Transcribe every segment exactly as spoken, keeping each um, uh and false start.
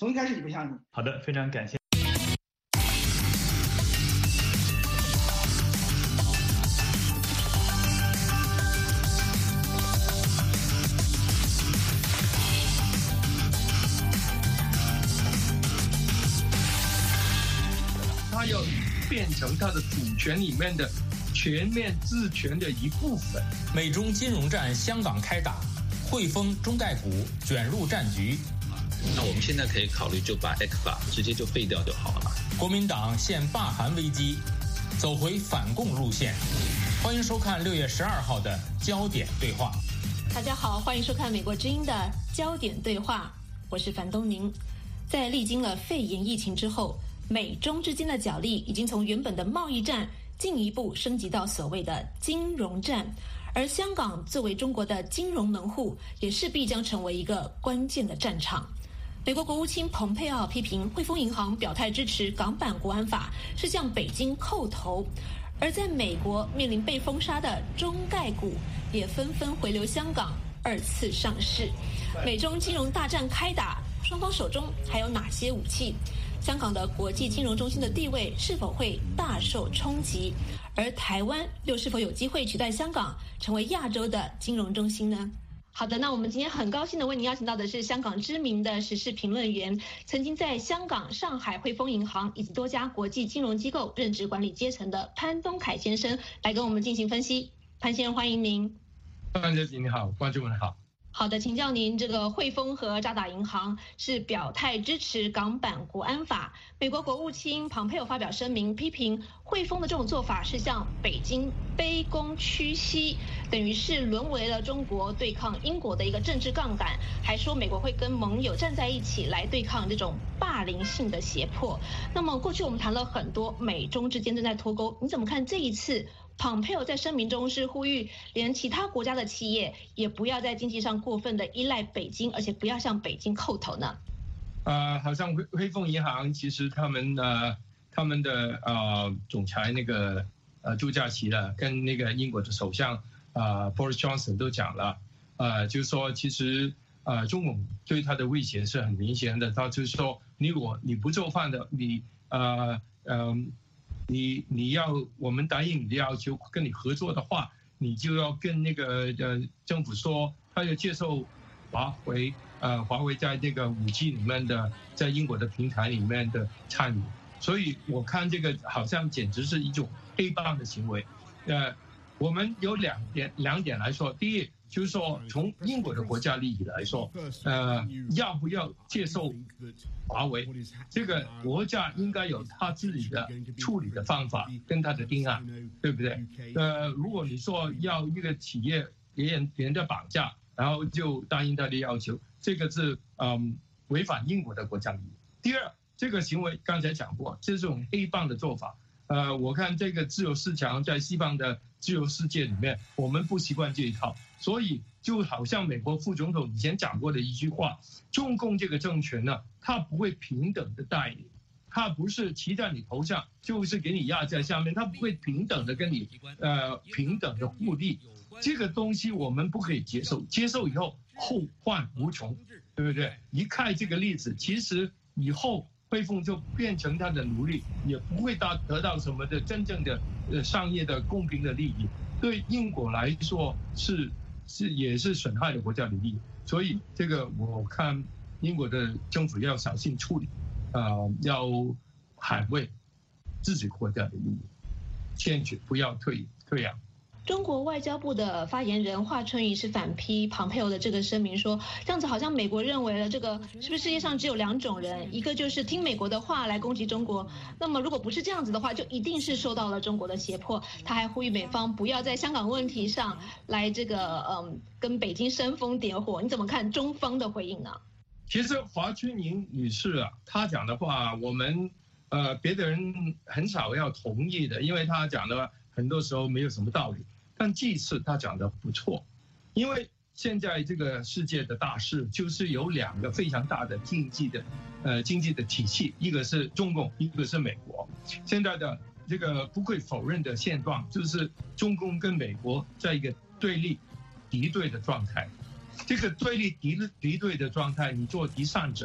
从一开始就不相信。 好的，非常感谢。 它要变成它的主权里面的全面治权的一部分。 美中金融战香港开打，汇丰、中概股卷入战局。 那我们现在可以考虑就把 E C F A 直接就废掉就好了。 国民党现罢韩危机，走回反共路线。欢迎收看六月十二号的焦点对话。 大家好，欢迎收看美国之音的焦点对话，我是樊东宁。在历经了肺炎疫情之后，美中之间的角力已经从原本的贸易战进一步升级到所谓的金融战，而香港作为中国的金融门户，也势必将成为一个关键的战场。美国国务卿蓬佩奥批评汇丰银行表态支持港版国安法是向北京叩头，而在美国面临被封杀的中概股也纷纷回流香港二次上市。美中金融大战开打，双方手中还有哪些武器？香港的国际金融中心的地位是否会大受冲击？而台湾又是否有机会取代香港成为亚洲的金融中心呢？好的，那我们今天很高兴的为您邀请到的是香港知名的时事评论员，曾经在香港、上海汇丰银行以及多家国际金融机构任职管理阶层的潘东凯先生，来跟我们进行分析。潘先生，欢迎您。 潘小姐你好，观众们好。 好的，请教您，这个汇丰和渣打银行是表态支持港版国安法，美国国务卿蓬佩奥发表声明批评汇丰的这种做法是向北京卑躬屈膝，等于是沦为了中国对抗英国的一个政治杠杆，还说美国会跟盟友站在一起来对抗这种霸凌性的胁迫。那么过去我们谈了很多美中之间正在脱钩，你怎么看这一次蓬佩奥在声明中是呼吁连其他国家的企业也不要在经济上过分的依赖北京，而且不要向北京叩头呢？ 呃，好像汇汇丰银行其实他们呃他们的呃总裁那个呃朱家琪了，跟那个英国的首相啊、呃、Boris Johnson 都讲了，呃就是说其实呃中共对他的威胁是很明显的，他就是说你如果你不做饭的，你呃嗯。呃你你要我们答应你的要求，跟你合作的话，你就要跟那个呃政府说，他要接受华为呃华为在这个五 G 里面的，在英国的平台里面的参与。所以我看这个好像简直是一种黑帮的行为。呃，我们有两点两点来说，第一就是说从英国的国家利益来说，呃，要不要接受华为，这个国家应该有他自己的处理的方法跟他的定案，对不对？呃，如果你说要一个企业别人别人的绑架，然后就答应他的要求，这个是嗯违反英国的国家利益。第二，这个行为刚才讲过，这种黑帮的做法。呃，我看这个自由市场在西方的自由世界里面，我们不习惯这一套，所以就好像美国副总统以前讲过的一句话，中共这个政权呢，它不会平等的待你，它不是骑在你头上，就是给你压在下面，它不会平等的跟你呃平等的互利，这个东西我们不可以接受，接受以后后患无穷，对不对？一看这个例子，其实以后汇丰就变成他的奴隶，也不会得得到什么的真正的呃商业的公平的利益，对英国来说是是也是损害了国家的利益，所以这个我看英国的政府要小心处理，呃，要捍卫自己国家的利益，坚决不要退退让。 中国外交部的发言人华春莹是反批蓬佩奥的这个声明说，这样子好像美国认为了这个是不是世界上只有两种人，一个就是听美国的话来攻击中国，那么如果不是这样子的话，就一定是受到了中国的胁迫。他还呼吁美方不要在香港问题上来这个嗯跟北京煽风点火。你怎么看中方的回应呢？ 其实华春莹女士啊，她讲的话，我们呃别的人很少要同意的，因为她讲的很多时候没有什么道理。但这次他讲的不错，因为现在这个世界的大势就是有两个非常大的经济的，呃经济的体系，一个是中共，一个是美国。现在的这个不会否认的现状就是中共跟美国在一个对立、敌对的状态。这个对立敌敌对的状态，你做第三者，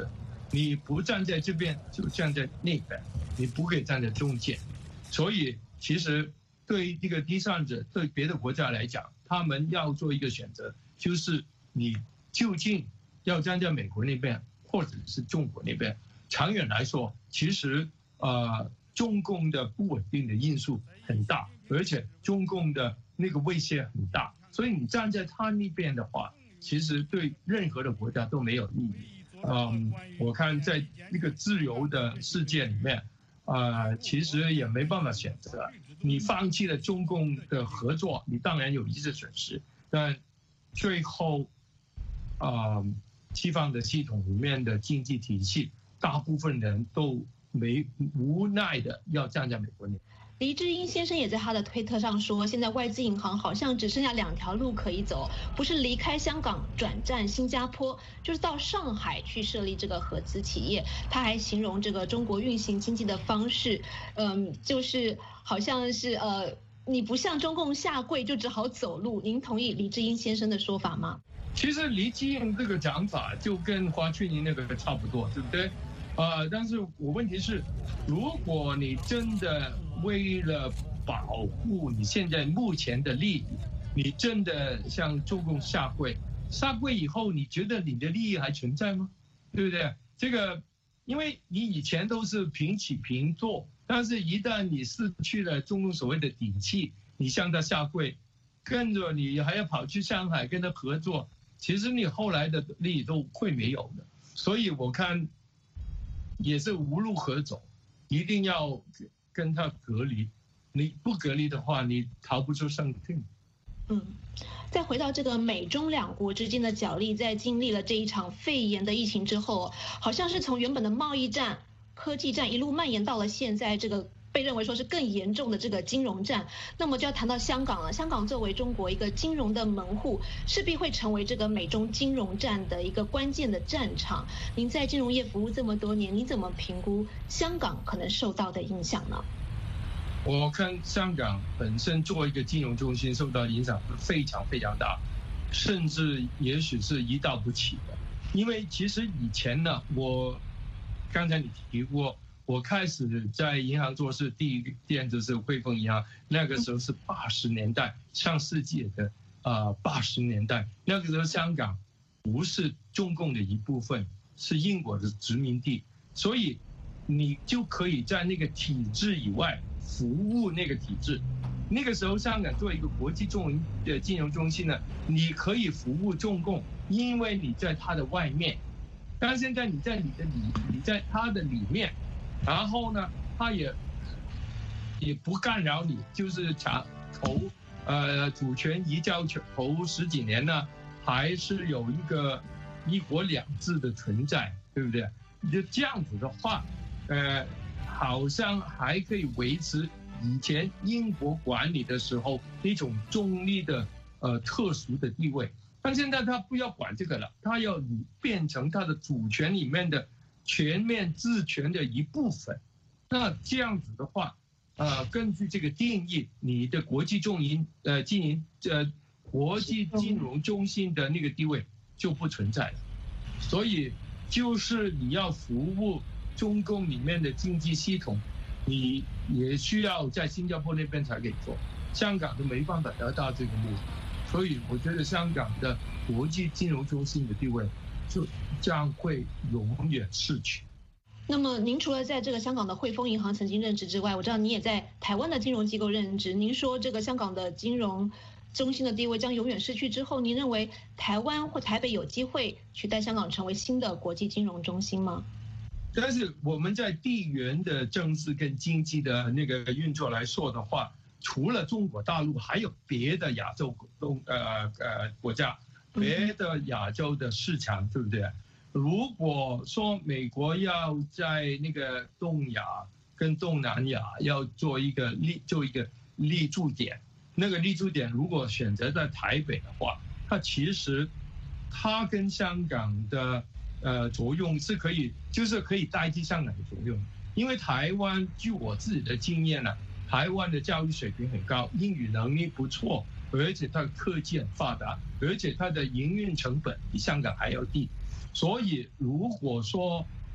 你不站在这边就站在那边，你不可以站在中间。所以其实对于这个第三者，对别的国家来讲，他们要做一个选择，就是你究竟要站在美国那边，或者是中国那边。长远来说，其实呃，中共的不稳定的因素很大，而且中共的那个威胁很大，所以你站在他那边的话，其实对任何的国家都没有意义。嗯，我看在那个自由的世界里面，呃，其实也没办法选择。你放弃了中共的合作，你当然有一些损失，但最后，啊、呃，西方的系统里面的经济体系，大部分人都没无奈的要站在美国那边。 黎智英先生也在他的推特上说，现在外资银行好像只剩下两条路可以走，不是离开香港转战新加坡，就是到上海去设立这个合资企业。他还形容这个中国运行经济的方式，嗯，就是好像是呃，你不向中共下跪就只好走路。您同意黎智英先生的说法吗？ 其实黎智英这个讲法就跟华春莹那个差不多，对不对？呃，但是我问题是，如果你真的为了保护你现在目前的利益，你真的向中共下跪，下跪以后，你觉得你的利益还存在吗？对不对？这个，因为你以前都是平起平坐，但是一旦你失去了中共所谓的底气，你向他下跪，跟着你还要跑去上海跟他合作，其实你后来的利益都会没有的。所以我看。也是无路可走，一定要跟他隔离。你不隔离的话，你逃不出生命。 嗯，再回到这个美中两国之间的角力，在经历了这一场肺炎的疫情之后，好像是从原本的贸易战、科技战一路蔓延到了现在这个被认为说是更严重的这个金融战。那么就要谈到香港了。香港作为中国一个金融的门户，势必会成为这个美中金融战的一个关键的战场。您在金融业服务这么多年，你怎么评估香港可能受到的影响呢？ 我看香港本身作为一个金融中心受到影响非常非常大，甚至也许是一到不起的。因为其实以前呢，我刚才你提过，我开始在银行做事，第一店就是汇丰银行，那个时候是八十年代，上世纪的啊八十年代，那个时候香港不是中共的一部分，是英国的殖民地，所以你就可以在那个体制以外服务那个体制。那个时候香港作为一个国际中的金融中心呢，你可以服务中共，因为你在它的外面，但是现在你在你的里，你在它的里面。然后呢，他也也不干扰你，就是长投呃主权移交头十几年呢，还是有一个一国两制的存在，对不对？就这样子的话，呃，好像还可以维持以前英国管理的时候那种中立的呃特殊的地位，但现在他不要管这个了，他要变成他的主权里面的全面自权的一部分。那这样子的话，呃，根据这个定义，你的国际中银呃经营呃国际金融中心的那个地位就不存在了。所以就是你要服务中共里面的经济系统，你也需要在新加坡那边才可以做，香港都没办法得到这个目的。所以我觉得香港的国际金融中心的地位就将会永远逝去。 那么您除了在这个香港的汇丰银行曾经任职之外，我知道你也在台湾的金融机构任职。您说这个香港的金融中心的地位将永远失去之后，您认为台湾或台北有机会取代香港成为新的国际金融中心吗？ 但是我们在地缘的政治跟经济的那个运作来说的话，除了中国大陆，还有别的亚洲东呃呃国家，别的亚洲的市场，对不对？如果说美国要在那个东亚跟东南亚要做一个立做一个立足点，那个立足点如果选择在台北的话，它其实它跟香港的呃作用是可以，就是可以代替香港的作用。因为台湾据我自己的经验呢、啊，台湾的教育水平很高，英语能力不错，而且它的科技很发达，而且它的营运成本比香港还要低。所以如果说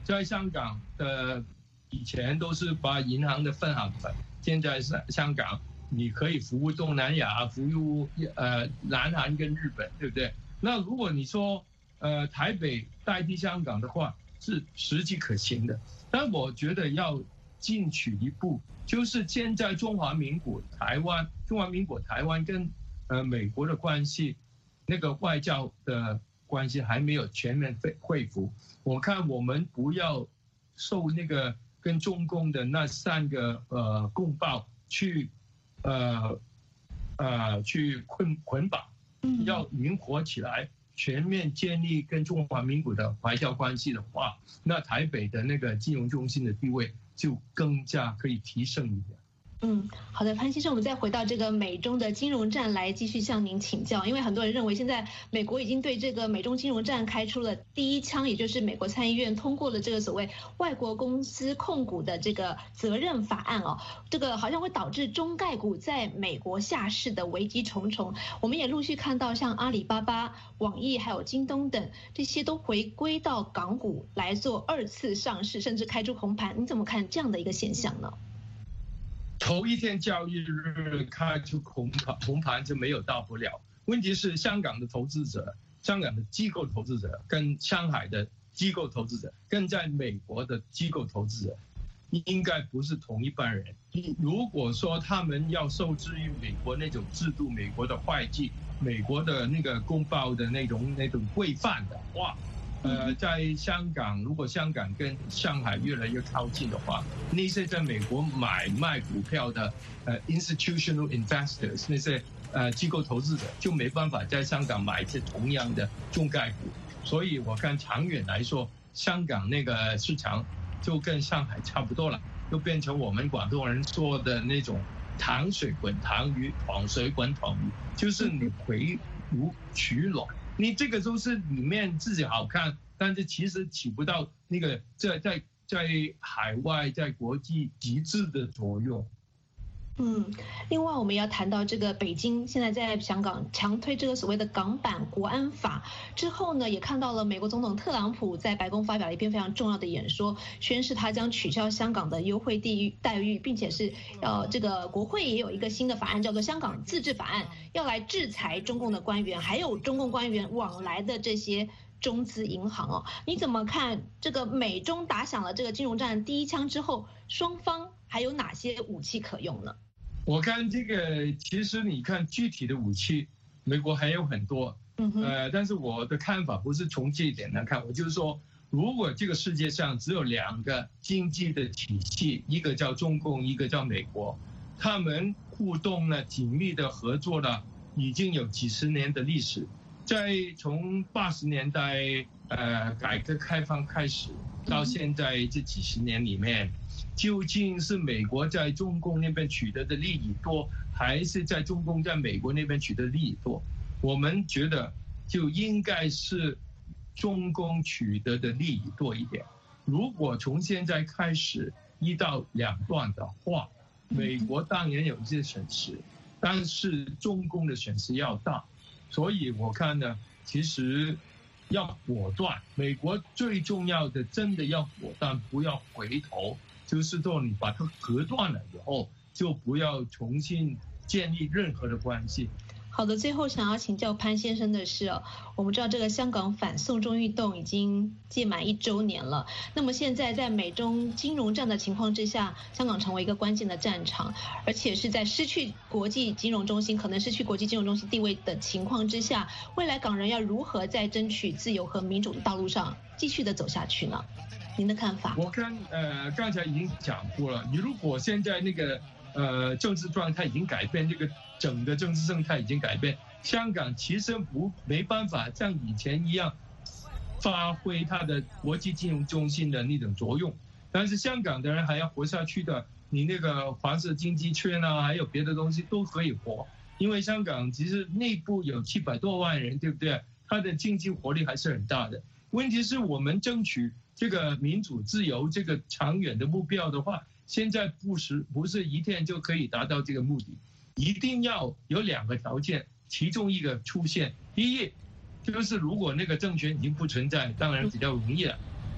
在香港的以前都是把银行的分行分，现在香港你可以服务东南亚，服务呃南韩跟日本，对不对？那如果你说呃台北代替香港的话，是实际可行的。但我觉得要进取一步，就是现在中华民国台湾，中华民国台湾跟呃美国的关系，那个外交的关系还没有全面恢复。我看我们不要受那个跟中共的那三个呃共报去呃呃去捆捆绑，要灵活起来，全面建立跟中华民国的外交关系的话，那台北的那个金融中心的地位就更加可以提升一点。 嗯，好的，潘先生，我们再回到这个美中的金融战来继续向您请教，因为很多人认为现在美国已经对这个美中金融战开出了第一枪，也就是美国参议院通过了这个所谓外国公司控股的这个责任法案哦，这个好像会导致中概股在美国下市的危机重重。我们也陆续看到像阿里巴巴、网易还有京东等这些都回归到港股来做二次上市，甚至开出红盘，你怎么看这样的一个现象呢？ 头一天交易日开出红盘，红盘就没有大不了。问题是香港的投资者、香港的机构投资者跟上海的机构投资者，跟在美国的机构投资者，应该不是同一班人。如果说他们要受制于美国那种制度、美国的会计、美国的那个公报的那种那种规范的话，呃，在香港，如果香港跟上海越来越靠近的话，那些在美国买卖股票的呃 institutional investors 那些呃机构投资者就没办法在香港买这同样的中概股，所以我看长远来说，香港那个市场就跟上海差不多了，就变成我们广东人说的那种糖水滚糖鱼，糖水滚糖鱼，就是你回炉取卵。你这个都是里面自己好看，但是其实起不到那个在在在海外在国际极致的作用。 嗯，另外我们要谈到这个北京现在在香港强推这个所谓的港版国安法之后呢，也看到了美国总统特朗普在白宫发表了一篇非常重要的演说，宣示他将取消香港的优惠地域待遇，并且是呃这个国会也有一个新的法案叫做香港自治法案，要来制裁中共的官员，还有中共官员往来的这些中资银行哦。你怎么看这个美中打响了这个金融战第一枪之后，双方还有哪些武器可用呢？ 我看这个，其实你看具体的武器，美国还有很多，呃，但是我的看法不是从这一点来看，我就是说，如果这个世界上只有两个经济的体系，一个叫中共，一个叫美国，他们互动呢，紧密的合作了，已经有几十年的历史，在从八十年代呃改革开放开始到现在这几十年里面。究竟是美国在中共那边取得的利益多，还是在中共在美国那边取得利益多？我们觉得就应该是中共取得的利益多一点。如果从现在开始一刀两断的话，美国当然有一些损失，但是中共的损失要大。所以我看呢，其实要果断。美国最重要的真的要果断，不要回头。就是说，你把它隔断了以后，就不要重新建立任何的关系。 好的，最后想要请教潘先生的是哦，我们知道这个香港反送中运动已经届满一周年了。那么现在在美中金融战的情况之下，香港成为一个关键的战场，而且是在失去国际金融中心，可能失去国际金融中心地位的情况之下，未来港人要如何在争取自由和民主的道路上继续的走下去呢？您的看法？ 我看呃，刚才已经讲过了。你如果现在那个呃政治状态已经改变，这个整个政治生态已经改变，香港其实不没办法像以前一样发挥它的国际金融中心的那种作用。但是香港的人还要活下去的，你那个黄色经济圈啊，还有别的东西都可以活。因为香港其实内部有七百多万人，对不对？它的经济活力还是很大的。问题是我们争取这个民主自由这个长远的目标的话，现在不是不是一天就可以达到这个目的，一定要有两个条件，其中一个出现。第一，就是如果那个政权已经不存在，当然比较容易了。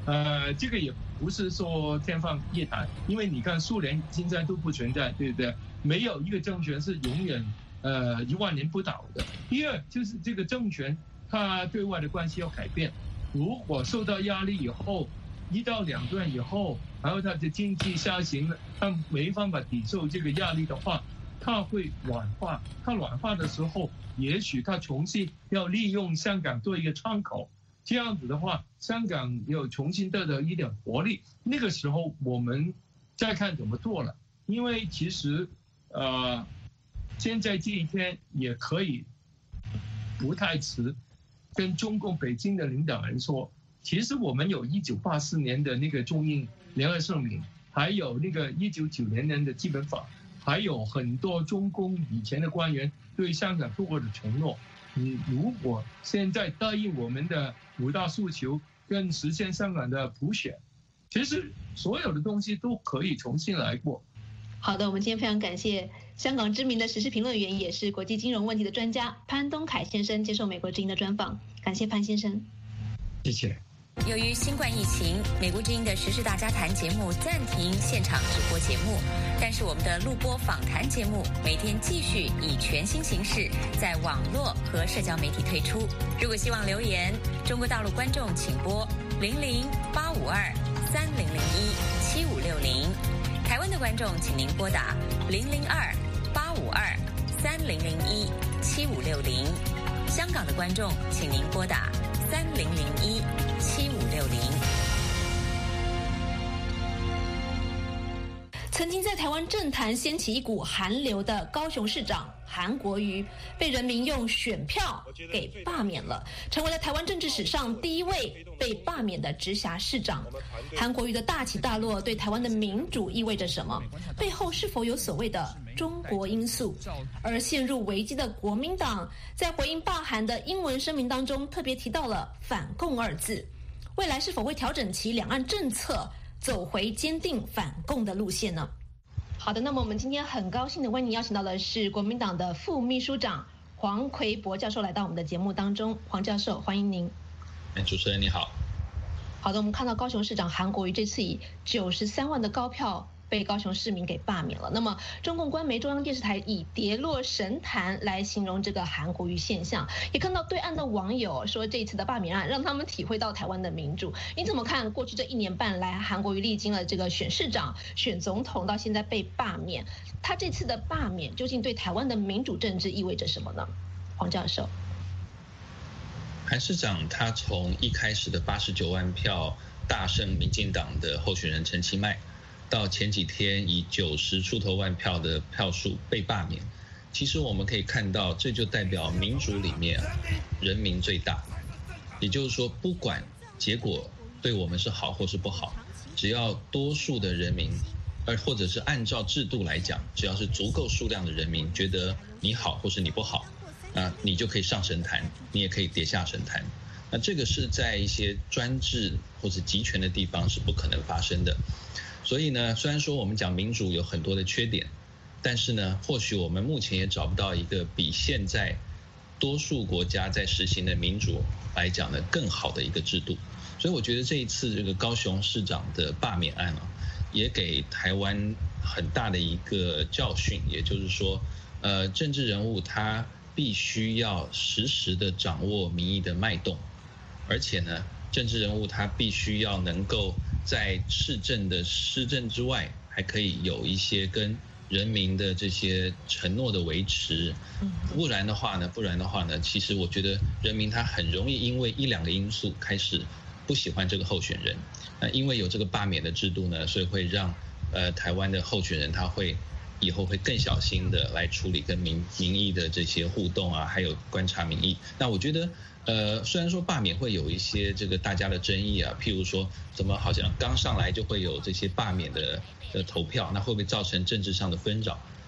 呃，这个也不是说天方夜谭，因为你看苏联现在都不存在，对不对？没有一个政权是永远呃一万年不倒的。第二就是这个政权它对外的关系要改变，如果受到压力以后，一到两段以后，然后它的经济下行了，它没办法抵受这个压力的话，它会软化。它软化的时候，也许它重新要利用香港做一个窗口。这样子的话，香港有重新得到一点活力。那个时候我们再看怎么做了，因为其实，呃，现在这一天也可以不太迟，跟中共北京的领导人说，其实我们有一九八四年的那个中英联合声明，还有那个一九九零年的基本法，还有很多中共以前的官员对香港做过的承诺。你如果现在答应我们的五大诉求跟实现香港的普选，其实所有的东西都可以重新来过。 好的，我们今天非常感谢香港知名的时事评论员，也是国际金融问题的专家潘东凯先生接受美国之音的专访。感谢潘先生。 谢谢。 由于新冠疫情，美国之音的时事大家谈节目暂停现场直播节目，但是我们的录播访谈节目每天继续以全新形式在网络和社交媒体推出。如果希望留言，中国大陆观众请拨零零八五二三零零一七五六零，台湾的观众请您拨打零零二八五二三零零一七五六零，香港的观众请您拨打三零零一七五六零。 曾经在台湾政坛掀起一股韩流的高雄市长韩国瑜，被人民用选票给罢免了，成为了台湾政治史上第一位被罢免的直辖市长。韩国瑜的大起大落对台湾的民主意味着什么？背后是否有所谓的中国因素？而陷入危机的国民党在回应罢韩的英文声明当中特别提到了反共二字，未来是否会调整其两岸政策，走回坚定反共的路线呢？好的，那么我们今天很高兴的为您邀请到的是国民党的副秘书长黄奎博教授来到我们的节目当中。黄教授，欢迎您。 哎，主持人你好。 好的，我们看到高雄市长韩国瑜这次以九十三万的高票被高雄市民给罢免了。那么中共官媒中央电视台以跌落神坛来形容这个韩国瑜现象，也看到对岸的网友说这一次的罢免案让他们体会到台湾的民主。你怎么看过去这一年半来韩国瑜历经了这个选市长、选总统到现在被罢免，他这次的罢免究竟对台湾的民主政治意味着什么呢？黄教授。 韩市长他从一开始的八十九万票大胜民进党的候选人陈其迈，到前几天以九十出头万票的票数被罢免，其实我们可以看到，这就代表民主里面人民最大。也就是说，不管结果对我们是好或是不好，只要多数的人民，而或者是按照制度来讲，只要是足够数量的人民觉得你好或是你不好，那你就可以上神坛，你也可以跌下神坛。那这个是在一些专制或者集权的地方是不可能发生的。所以呢，虽然说我们讲民主有很多的缺点，但是呢，或许我们目前也找不到一个比现在多数国家在实行的民主来讲的更好的一个制度。所以我觉得这一次这个高雄市长的罢免案啊，也给台湾很大的一个教训，也就是说，呃，政治人物他必须要实时的掌握民意的脉动，而且呢，政治人物他必须要能够在市政的施政之外，还可以有一些跟人民的这些承诺的维持。不然的话呢，不然的话呢，其实我觉得人民他很容易因为一两个因素开始不喜欢这个候选人。那因为有这个罢免的制度呢，所以会让呃台湾的候选人他会以后会更小心的来处理跟民民意的这些互动啊，还有观察民意。那我觉得呃，虽然说罢免会有一些这个大家的争议啊，譬如说怎么好像刚上来就会有这些罢免的的投票，那会不会造成政治上的纷扰？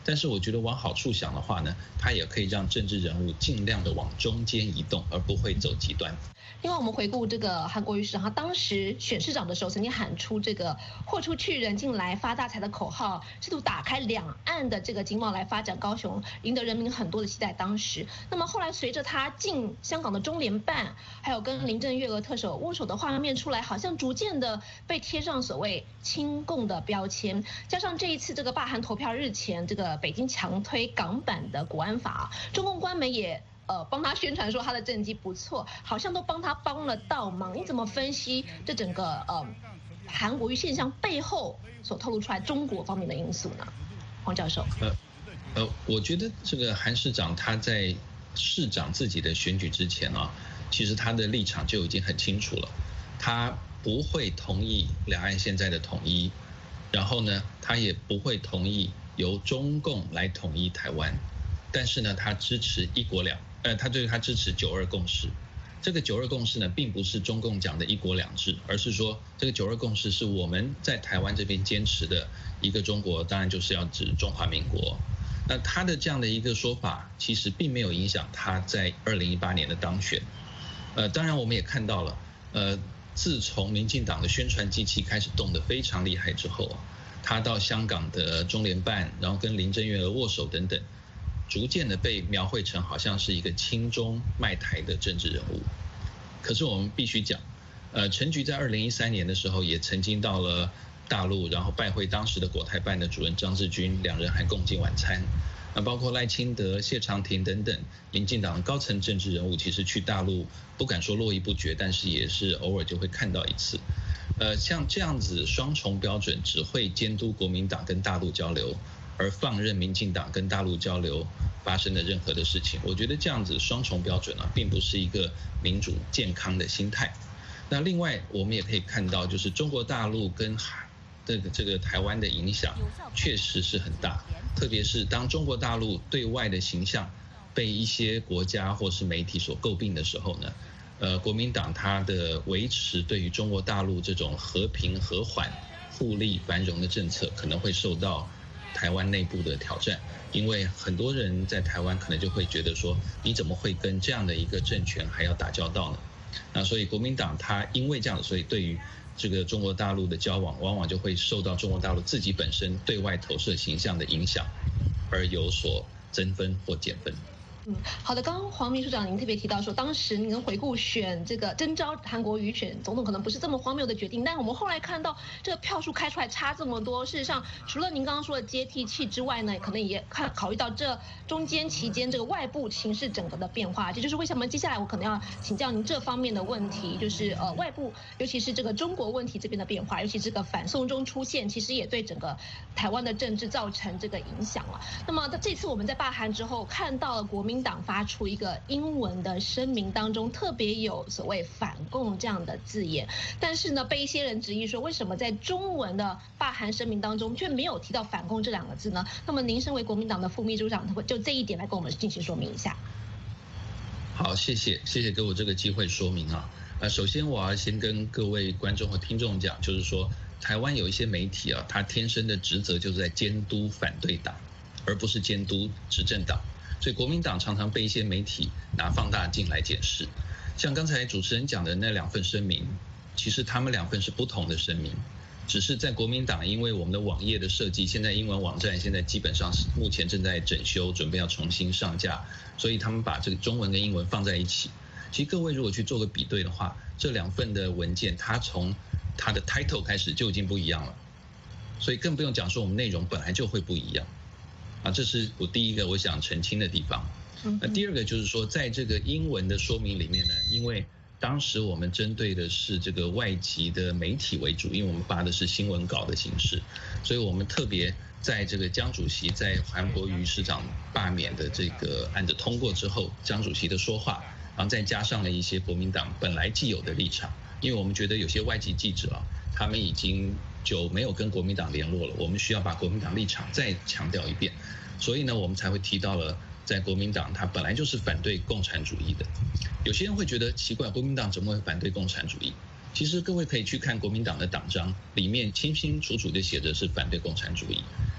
但是我觉得往好处想的话呢，它也可以让政治人物尽量的往中间移动，而不会走极端。 另外，我们回顾这个韩国瑜市长，他当时选市长的时候，曾经喊出这个“豁出去，人进来，发大财”的口号，试图打开两岸的这个经贸来发展高雄，赢得人民很多的期待。当时，那么后来随着他进香港的中联办，还有跟林郑月娥特首握手的画面出来，好像逐渐的被贴上所谓亲共的标签。加上这一次这个罢韩投票日前，这个北京强推港版的国安法，中共官媒也。呃，帮他宣传说他的政绩不错，好像都帮他帮了倒忙。你怎么分析这整个呃韩国瑜现象背后所透露出来中国方面的因素呢？黄教授。 呃呃，我觉得这个韩市长他在市长自己的选举之前啊，其实他的立场就已经很清楚了，他不会同意两岸现在的统一，然后呢，他也不会同意由中共来统一台湾，但是呢，他支持一国两。呃，他对他支持九二共识，这个九二共识呢，并不是中共讲的一国两制，而是说这个九二共识是我们在台湾这边坚持的一个中国，当然就是要指中华民国。那他的这样的一个说法，其实并没有影响他在二零一八年的当选。呃，当然我们也看到了，呃，自从民进党的宣传机器开始动得非常厉害之后，他到香港的中联办，然后跟林郑月娥握手等等。逐渐的被描绘成好像是一个亲中卖台的政治人物，可是我们必须讲，呃，陈菊在二零一三年的时候也曾经到了大陆，然后拜会当时的国台办的主任张志军，两人还共进晚餐。那包括赖清德、谢长廷等等民进党高层政治人物，其实去大陆不敢说络绎不绝，但是也是偶尔就会看到一次。呃，像这样子双重标准，只会监督国民党跟大陆交流。而放任民进党跟大陆交流发生的任何的事情，我觉得这样子双重标准啊，并不是一个民主健康的心态。那另外我们也可以看到，就是中国大陆跟这个这个台湾的影响确实是很大，特别是当中国大陆对外的形象被一些国家或是媒体所诟病的时候呢，呃，国民党它的维持对于中国大陆这种和平和缓、互利繁荣的政策，可能会受到台湾内部的挑战，因为很多人在台湾可能就会觉得说，你怎么会跟这样的一个政权还要打交道呢？那所以国民党他因为这样，所以对于这个中国大陆的交往，往往就会受到中国大陆自己本身对外投射形象的影响，而有所增分或减分。 嗯，好的。刚刚黄秘书长您特别提到说，当时您回顾选这个征召韩国瑜选总统，可能不是这么荒谬的决定，但我们后来看到这个票数开出来差这么多，事实上除了您刚刚说的接替器之外呢，可能也看考虑到这中间期间这个外部形势整个的变化，这就是为什么接下来我可能要请教您这方面的问题，就是呃外部尤其是这个中国问题这边的变化，尤其这个反送中出现，其实也对整个台湾的政治造成这个影响了。那么这次我们在罢韩之后看到了国民党发出一个英文的声明，当中特别有所谓反共这样的字眼，但是呢，被一些人质疑说，为什么在中文的罢韩声明当中却没有提到反共这两个字呢？那么您身为国民党的副秘书长，就这一点来跟我们进行说明一下。 好，谢谢，谢谢给我这个机会说明啊。呃，首先我要先跟各位观众和听众讲，就是说，台湾有一些媒体啊，它天生的职责就是在监督反对党，而不是监督执政党。所以国民党常常被一些媒体拿放大镜来检视，像刚才主持人讲的那两份声明，其实他们两份是不同的声明，只是在国民党因为我们的网页的设计，现在英文网站现在基本上是目前正在整修，准备要重新上架，所以他们把这个中文跟英文放在一起。其实各位如果去做个比对的话，这两份的文件它从它的 title 开始就已经不一样了，所以更不用讲说我们内容本来就会不一样。啊，这是我第一个我想澄清的地方。那第二个就是说，在这个英文的说明里面呢，因为当时我们针对的是这个外籍的媒体为主，因为我们发的是新闻稿的形式，所以我们特别在这个江主席在韩国瑜市长罢免的这个案子通过之后，江主席的说话，然后再加上了一些国民党本来既有的立场，因为我们觉得有些外籍记者啊，他们已经就没有跟国民党联络了，我们需要把国民党立场再强调一遍，所以呢，我们才会提到了在国民党他本来就是反对共产主义的。有些人会觉得奇怪，国民党怎么会反对共产主义？其实各位可以去看国民党的党章，里面清清楚楚的写着是反对共产主义。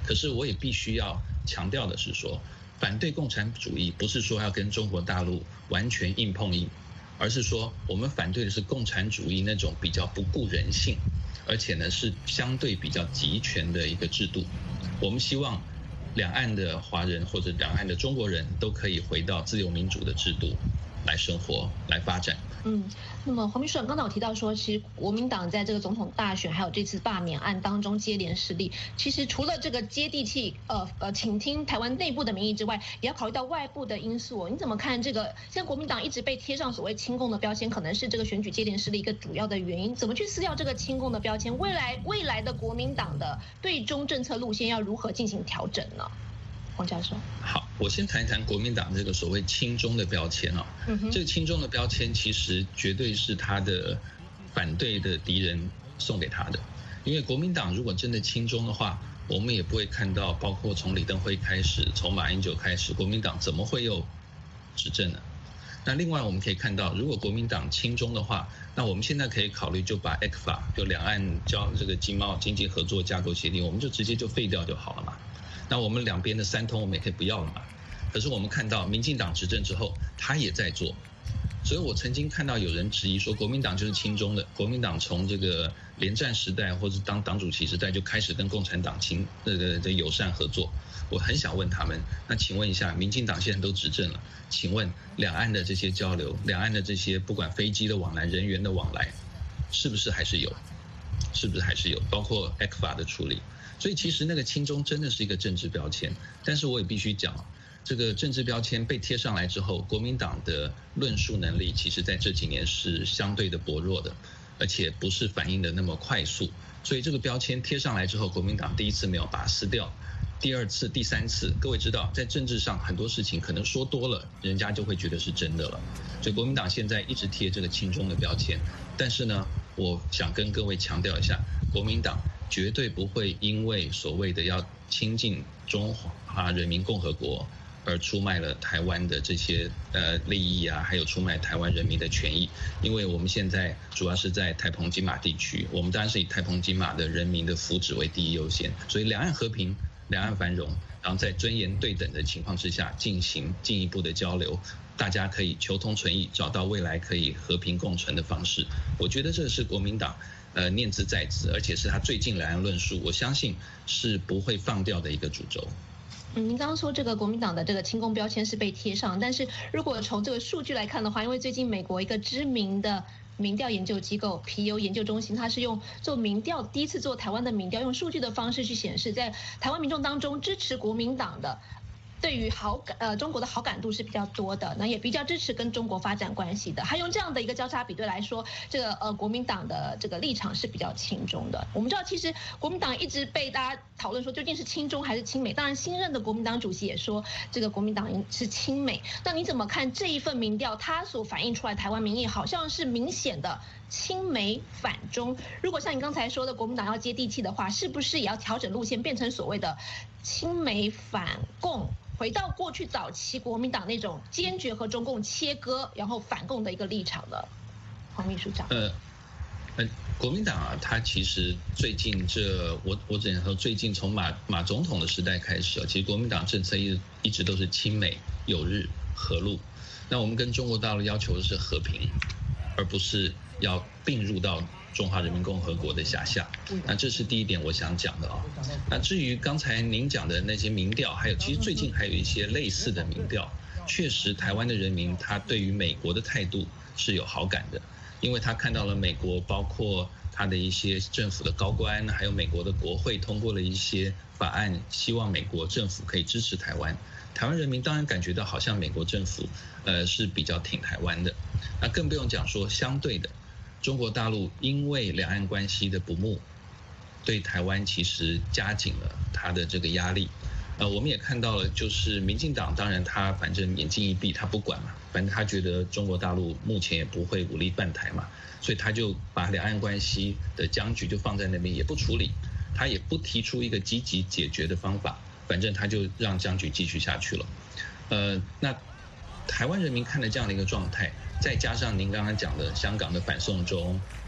可是我也必须要强调的是说，反对共产主义不是说要跟中国大陆完全硬碰硬，而是说我们反对的是共产主义那种比较不顾人性，而且呢是相对比较集权的一个制度。我们希望两岸的华人或者两岸的中国人都可以回到自由民主的制度来生活、来发展。 嗯，那么黄秘书长刚才有提到说，其实国民党在这个总统大选还有这次罢免案当中接连失利，其实除了这个接地气，呃呃，倾听台湾内部的民意之外，也要考虑到外部的因素。你怎么看这个？现在国民党一直被贴上所谓亲共的标签，可能是这个选举接连失利一个主要的原因。怎么去撕掉这个亲共的标签？未来未来的国民党的对中政策路线要如何进行调整呢？黄教授， 好，我先谈一谈国民党这个所谓亲中的标签啊。嗯、这个亲中的标签其实绝对是他的反对的敌人送给他的，因为国民党如果真的亲中的话，我们也不会看到，包括从李登辉开始，从马英九开始，国民党怎么会有执政呢？那另外我们可以看到，如果国民党亲中的话，那我们现在可以考虑就把 E C F A 就两岸交这个经贸经济合作架构协定，我们就直接就废掉就好了嘛。那我们两边的三通我们也可以不要了嘛。可是我们看到民进党执政之后，他也在做。所以我曾经看到有人质疑说，国民党就是亲中的，国民党从这个连战时代或者当党主席时代就开始跟共产党亲这个这友善合作。我很想问他们，那请问一下，民进党现在都执政了，请问两岸的这些交流，两岸的这些不管飞机的往来、人员的往来，是不是还是有？是不是还是有？包括 E C F A 的处理。所以其实那个亲中真的是一个政治标签，但是我也必须讲，这个政治标签被贴上来之后，国民党的论述能力其实在这几年是相对的薄弱的，而且不是反应的那么快速。所以这个标签贴上来之后，国民党第一次没有把它撕掉，第二次、第三次，各位知道，在政治上很多事情可能说多了，人家就会觉得是真的了。所以国民党现在一直贴这个亲中的标签，但是呢，我想跟各位强调一下，国民党绝对不会因为所谓的要亲近中华人民共和国而出卖了台湾的这些呃利益啊，还有出卖台湾人民的权益。因为我们现在主要是在太平金马地区，我们当然是以太平金马的人民的福祉为第一优先，所以两岸和平、两岸繁荣，然后在尊严对等的情况之下进行进一步的交流，大家可以求同存异，找到未来可以和平共存的方式。我觉得这是国民党呃念兹在兹，而且是他最近两岸论述，我相信是不会放掉的一个主轴。 嗯，您刚刚说这个国民党的这个亲共标签是被贴上，但是如果从这个数据来看的话，因为最近美国一个知名的民调研究机构皮尤研究中心，它是用做民调，第一次做台湾的民调，用数据的方式去显示，在台湾民众当中支持国民党的，对于好感呃中国的好感度是比较多的，那也比较支持跟中国发展关系的。还用这样的一个交叉比对来说，这个呃国民党的这个立场是比较亲中的。我们知道，其实国民党一直被大家讨论说究竟是亲中还是亲美。当然，新任的国民党主席也说，这个国民党是亲美。那你怎么看这一份民调，它所反映出来台湾民意好像是明显的亲美反中？如果像你刚才说的，国民党要接地气的话，是不是也要调整路线，变成所谓的亲美反共？回到过去早期国民党那种坚决和中共切割，然后反共的一个立场的，黄秘书长。 呃，呃，国民党啊，他其实最近这我我只能说，最近从马马总统的时代开始啊，其实国民党政策一直一直都是亲美、友日、和陆。那我们跟中国大陆要求的是和平，而不是要并入到中华人民共和国的辖下。那这是第一点我想讲的啊。那至于刚才您讲的那些民调，还有其实最近还有一些类似的民调，确实台湾的人民他对于美国的态度是有好感的，因为他看到了美国包括他的一些政府的高官，还有美国的国会通过了一些法案，希望美国政府可以支持台湾。台湾人民当然感觉到好像美国政府呃是比较挺台湾的。那更不用讲说相对的，中国大陆因为两岸关系的不睦，对台湾其实加紧了他的这个压力。呃，我们也看到了，就是民进党，当然他反正眼睛一闭，他不管嘛，反正他觉得中国大陆目前也不会武力犯台嘛，所以他就把两岸关系的僵局就放在那边，也不处理，他也不提出一个积极解决的方法，反正他就让僵局继续下去了。呃，那台湾人民看了这样的一个状态，再加上您刚刚讲的香港的反送中，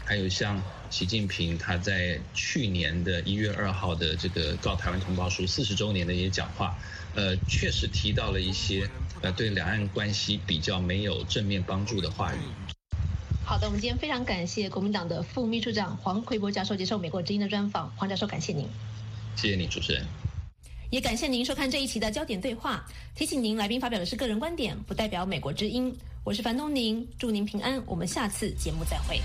还有像习近平他在去年的一月二号的这个告台湾同胞书四十周年的一些讲话，呃，确实提到了一些呃对两岸关系比较没有正面帮助的话语。 好的，我们今天非常感谢国民党的副秘书长黄奎博教授接受美国之音的专访。黄教授，感谢您。 谢谢你，主持人。 也感谢您收看这一期的焦点对话。提醒您，来宾发表的是个人观点，不代表美国之音。我是樊东宁，祝您平安。我们下次节目再会。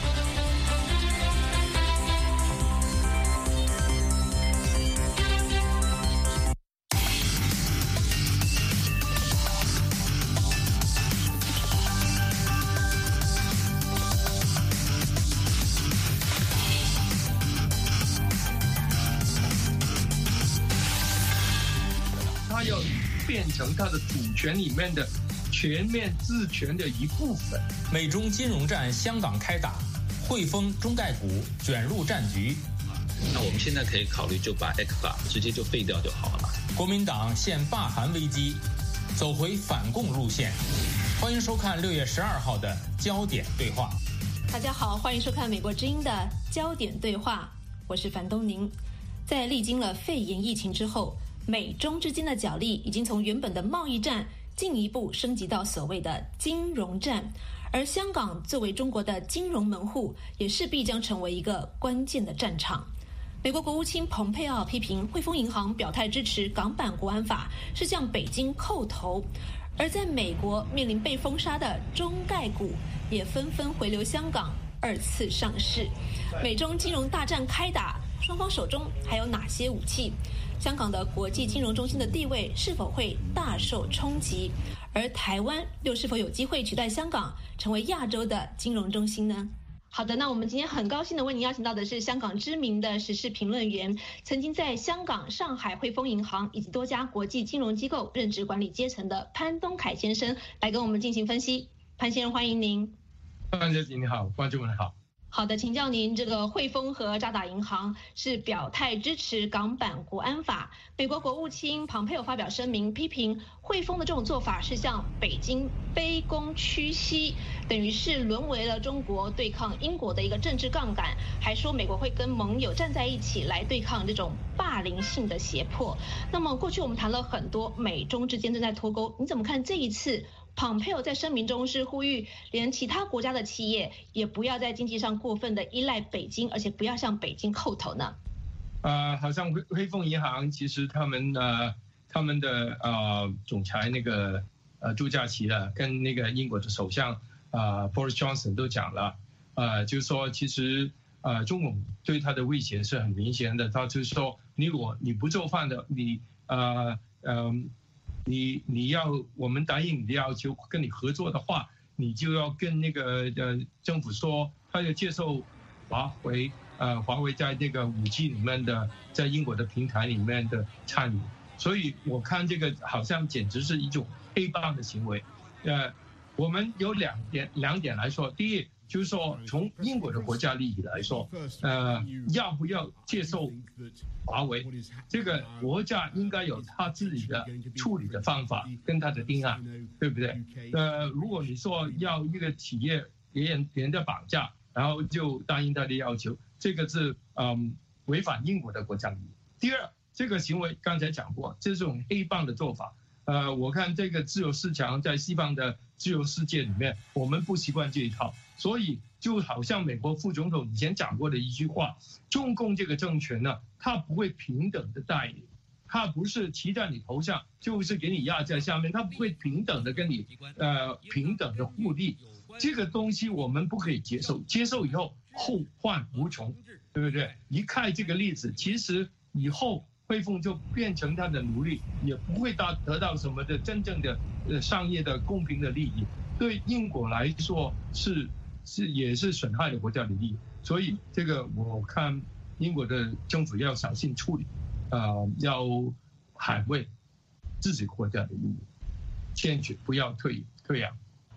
变成它的主权里面的全面治权的一部分。 美中金融战香港开打，汇丰、中概股卷入战局。 那我们现在可以考虑就把 E C F A 直接就废掉就好了。 国民党现罢韩危机，走回反共路线。欢迎收看六月十二号的焦点对话。 大家好，欢迎收看美国之音的焦点对话，我是樊东宁。在历经了肺炎疫情之后，美中之间的角力已经从原本的贸易战进一步升级到所谓的金融战，而香港作为中国的金融门户，也势必将成为一个关键的战场。美国国务卿蓬佩奥批评汇丰银行表态支持港版国安法是向北京叩头，而在美国面临被封杀的中概股也纷纷回流香港二次上市。美中金融大战开打，双方手中还有哪些武器？香港的国际金融中心的地位是否会大受冲击？而台湾又是否有机会取代香港成为亚洲的金融中心呢？好的，那我们今天很高兴的为您邀请到的是香港知名的时事评论员，曾经在香港、上海汇丰银行以及多家国际金融机构任职管理阶层的潘东凯先生来跟我们进行分析。潘先生，欢迎您。 潘先生你好，观众们好。 好的，请教您，这个汇丰和渣打银行是表态支持港版国安法，美国国务卿蓬佩奥发表声明批评汇丰的这种做法是向北京卑躬屈膝，等于是沦为了中国对抗英国的一个政治杠杆，还说美国会跟盟友站在一起来对抗这种霸凌性的胁迫。那么过去我们谈了很多美中之间正在脱钩，你怎么看这一次蓬佩奥在声明中是呼吁连其他国家的企业也不要在经济上过分的依赖北京，而且不要向北京叩头呢？ 呃，好像汇汇丰银行其实他们呃他们的呃总裁那个呃朱家琪了，跟那个英国的首相呃 Boris Johnson 都讲了，呃就是说其实呃中共对他的威胁是很明显的，他就是说你如果你不做饭的，你呃呃。你你要我们答应你的要求，跟你合作的话，你就要跟那个呃政府说，他要接受华为呃华为在这个五 G 里面的，在英国的平台里面的参与。所以我看这个好像简直是一种黑帮的行为。呃，我们有两点两点来说，第一就是说从英国的国家利益来说，呃，要不要接受华为，这个国家应该有他自己的处理的方法跟他的定案，对不对？呃，如果你说要一个企业别人别人的绑架，然后就答应他的要求，这个是嗯违反英国的国家利益。第二，这个行为刚才讲过，这种黑帮的做法。呃，我看这个自由市场在西方的自由世界里面，我们不习惯这一套，所以就好像美国副总统以前讲过的一句话，中共这个政权呢，它不会平等的待你，它不是骑在你头上，就是给你压在下面，它不会平等的跟你呃平等的互利，这个东西我们不可以接受，接受以后后患无穷，对不对？一看这个例子，其实以后汇丰就变成他的奴隶，也不会得得到什么的真正的呃商业的公平的利益，对英国来说是是也是损害了国家的利益，所以这个我看英国的政府要小心处理，呃，要捍卫自己国家的利益，坚决不要退退让。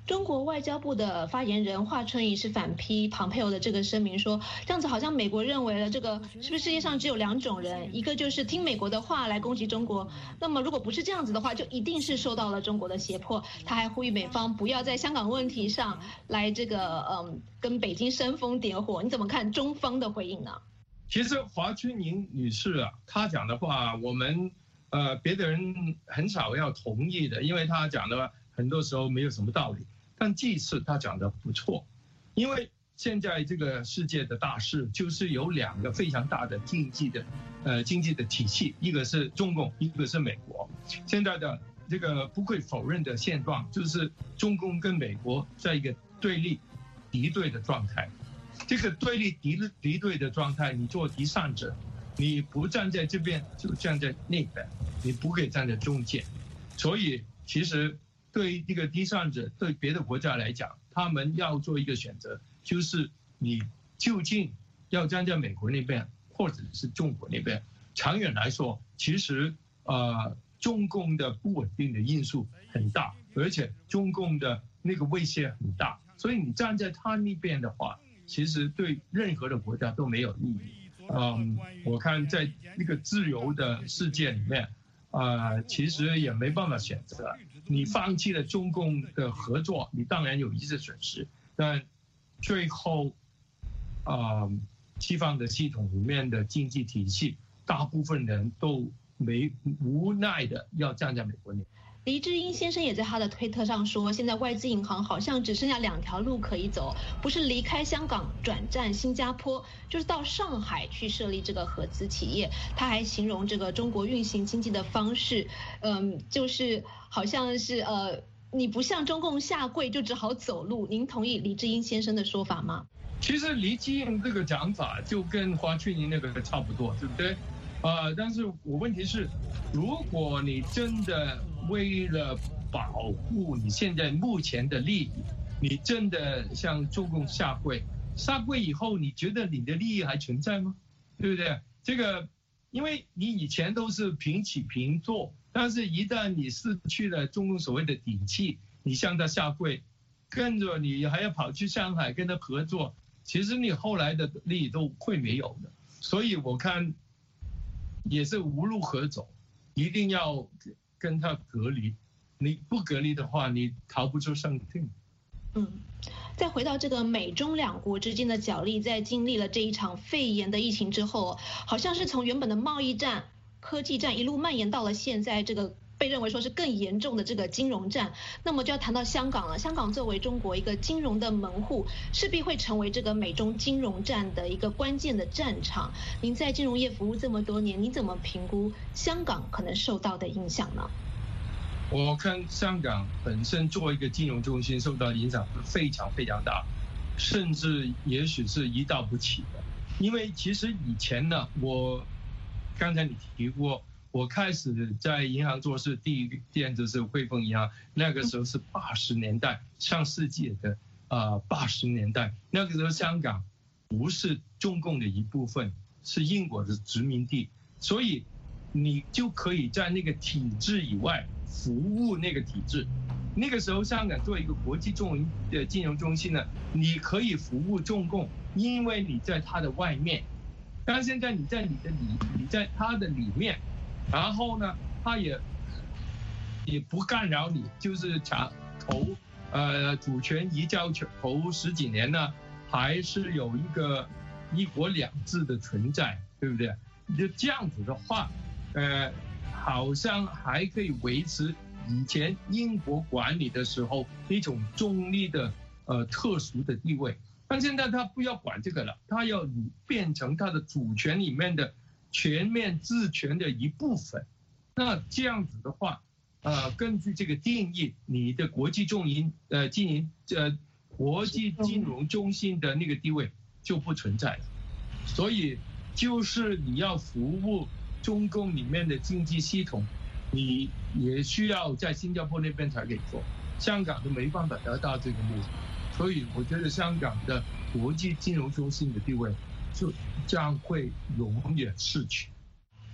中国外交部的发言人华春莹是反批庞佩欧的这个声明，说这样子好像美国认为了这个是不是世界上只有两种人，一个就是听美国的话来攻击中国，那么如果不是这样子的话，就一定是受到了中国的胁迫。他还呼吁美方不要在香港问题上来这个嗯跟北京煽风点火。你怎么看中方的回应呢？ 其实华春莹女士啊，她讲的话，我们呃别的人很少要同意的，因为她讲的很多时候没有什么道理。但这次她讲的不错，因为现在这个世界的大势就是有两个非常大的经济的呃经济的体系，一个是中共，一个是美国。现在的这个不会否认的现状就是中共跟美国在一个对立敌对的状态。这个对立敌敌对的状态，你做第三者，你不站在这边就站在那边，你不可以站在中间。所以其实对于这个第三者，对别的国家来讲，他们要做一个选择，就是你究竟要站在美国那边，或者是中国那边。长远来说，其实呃中共的不稳定的因素很大，而且中共的那个威胁很大，所以你站在他那边的话，其实对任何的国家都没有意义。嗯，我看在那个自由的世界里面，呃，其实也没办法选择。你放弃了中共的合作，你当然有一些损失，但最后，呃，西方的系统里面的经济体系，大部分人都没无奈的要站在美国那边。 黎智英先生也在他的推特上说，现在外资银行好像只剩下两条路可以走，不是离开香港转战新加坡，就是到上海去设立这个合资企业。他还形容这个中国运行经济的方式，嗯，就是好像是呃，你不向中共下跪就只好走路。您同意黎智英先生的说法吗？ 其实黎智英这个讲法就跟华春莹那个差不多，对不对？呃，但是我问题是，如果你真的为了保护你现在目前的利益，你真的向中共下跪，下跪以后，你觉得你的利益还存在吗？对不对？这个，因为你以前都是平起平坐，但是一旦你失去了中共所谓的底气，你向他下跪，跟着你还要跑去上海跟他合作，其实你后来的利益都会没有的。所以我看也是无路可走，一定要跟他隔离。你不隔离的话，你逃不出生命。 嗯，再回到这个美中两国之间的角力，在经历了这一场肺炎的疫情之后，好像是从原本的贸易战、科技战一路蔓延到了现在这个被认为说是更严重的这个金融战。那么就要谈到香港了，香港作为中国一个金融的门户，势必会成为这个美中金融战的一个关键的战场。您在金融业服务这么多年，您怎么评估香港可能受到的影响呢？ 我看香港本身作为一个金融中心受到的影响非常非常大，甚至也许是一到不起的。因为其实以前呢，我刚才你提过，我开始在银行做事，第一件就是汇丰银行，那个时候是八十年代，上世纪的呃八十年代，那个时候香港不是中共的一部分，是英国的殖民地，所以你就可以在那个体制以外服务那个体制。那个时候香港作为一个国际中的金融中心呢，你可以服务中共，因为你在它的外面。但现在你在你的里，你在它的里面，然后呢，它也也不干扰你，就是长投呃主权移交投十几年呢，还是有一个一国两制的存在，对不对？就这样子的话，呃，好像还可以维持以前英国管理的时候一种中立的呃特殊的地位。但现在他不要管这个了，他要变成他的主权里面的全面治权的一部分。那这样子的话，呃，根据这个定义，你的国际中银呃经营呃国际金融中心的那个地位就不存在了。所以就是你要服务中共里面的经济系统，你也需要在新加坡那边才可以做，香港都没办法得到这个目的。所以我觉得香港的国际金融中心的地位就将会永远逝去。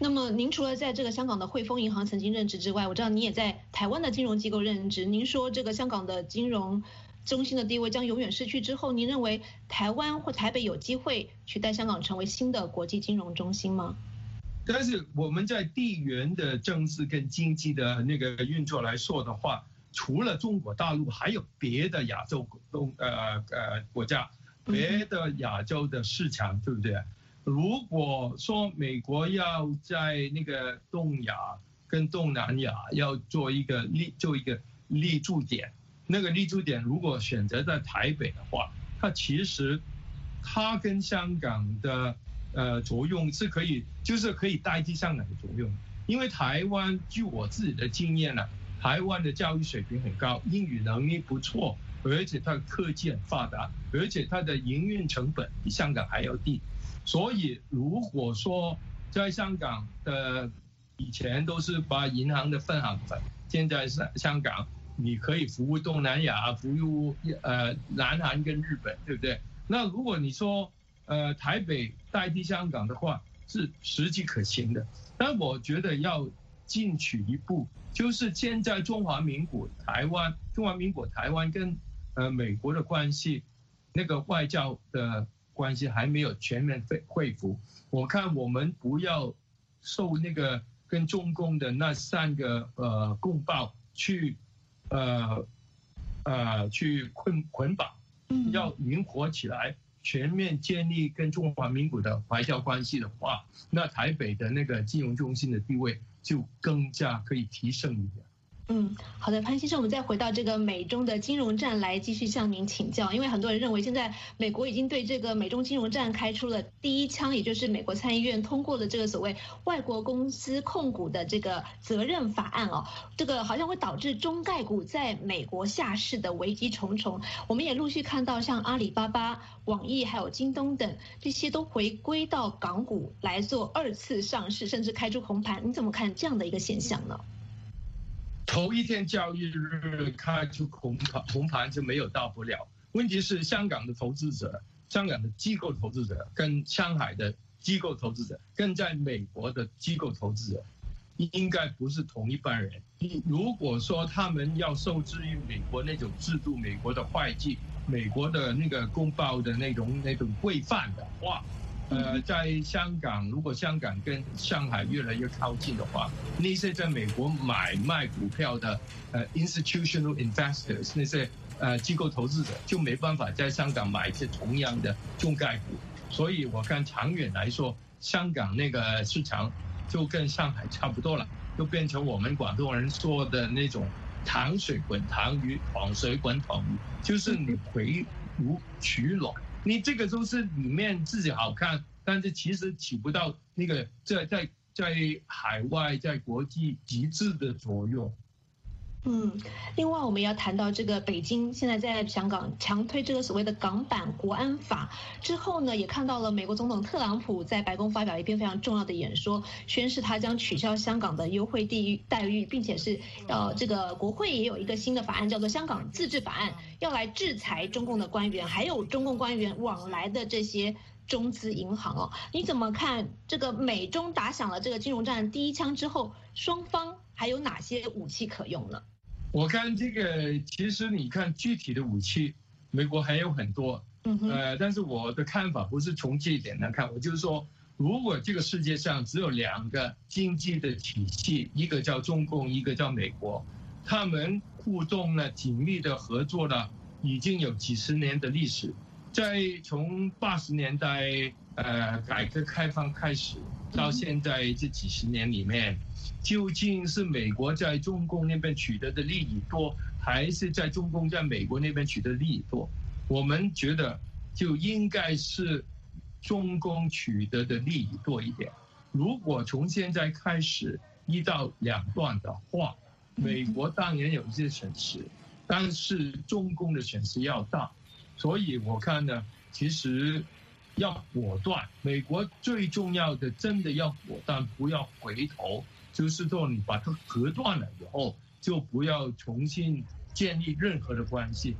那么您除了在这个香港的汇丰银行曾经任职之外，我知道你也在台湾的金融机构任职。您说这个香港的金融中心的地位将永远失去之后，您认为台湾或台北有机会取代香港成为新的国际金融中心吗？ 但是我们在地缘的政治跟经济的那个运作来说的话，除了中国大陆，还有别的亚洲东呃呃国家，别的亚洲的市场，对不对？如果说美国要在那个东亚跟东南亚要做一个立做一个立足点，那个立足点如果选择在台北的话，它其实它跟香港的呃作用是可以，就是可以代替香港的作用。因为台湾据我自己的经验呢、啊，台湾的教育水平很高，英语能力不错，而且它的科技很发达，而且它的营运成本比香港还要低。所以如果说在香港的以前都是把银行的分行分，现在香港你可以服务东南亚，服务呃南韩跟日本，对不对？那如果你说呃台北代替香港的话，是实际可行的。但我觉得要进取一步，就是现在中华民国台湾，中华民国台湾跟呃美国的关系，那个外交的关系还没有全面恢复。我看我们不要受那个跟中共的那三个呃公报去呃呃去捆捆绑，要灵活起来，全面建立跟中华民国的外交关系的话，那台北的那个金融中心的地位就更加可以提升一点。 嗯，好的，潘先生，我们再回到这个美中的金融战来继续向您请教，因为很多人认为现在美国已经对这个美中金融战开出了第一枪，也就是美国参议院通过了这个所谓外国公司控股的这个责任法案哦，这个好像会导致中概股在美国下市的危机重重。我们也陆续看到像阿里巴巴、网易还有京东等这些都回归到港股来做二次上市，甚至开出红盘，你怎么看这样的一个现象呢？ 头一天交易日开出红盘，红盘就没有大不了。问题是香港的投资者、香港的机构投资者跟上海的机构投资者，跟在美国的机构投资者，应该不是同一班人。如果说他们要受制于美国那种制度、美国的会计、美国的那个公报的那种那种规范的话，呃，在香港，如果香港跟上海越来越靠近的话，那些在美国买卖股票的呃 institutional investors， 那些呃机构投资者就没办法在香港买一些同样的中概股，所以我看长远来说，香港那个市场就跟上海差不多了，就变成我们广东人说的那种糖水滚糖鱼，糖水滚糖鱼，就是你回炉取暖。你这个都是里面自己好看，但是其实起不到那个在在在海外在国际极致的作用。 嗯，另外我们要谈到这个北京现在在香港强推这个所谓的港版国安法之后呢，也看到了美国总统特朗普在白宫发表一篇非常重要的演说，宣示他将取消香港的优惠地域待遇，并且是呃这个国会也有一个新的法案叫做香港自治法案，要来制裁中共的官员，还有中共官员往来的这些中资银行哦。你怎么看这个美中打响了这个金融战第一枪之后，双方还有哪些武器可用呢？ 我看这个，其实你看具体的武器，美国还有很多，呃，但是我的看法不是从这一点来看，我就是说，如果这个世界上只有两个经济的体系，一个叫中共，一个叫美国，他们互动呢，紧密的合作了，已经有几十年的历史，在从八十年代呃改革开放开始到现在这几十年里面。究竟是美国在中共那边取得的利益多，还是在中共在美国那边取得利益多？我们觉得就应该是中共取得的利益多一点。如果从现在开始一刀两断的话，美国当然有一些损失，但是中共的损失要大。所以我看呢，其实要果断。美国最重要的真的要果断，不要回头。就是说，你把它隔断了以后，就不要重新建立任何的关系。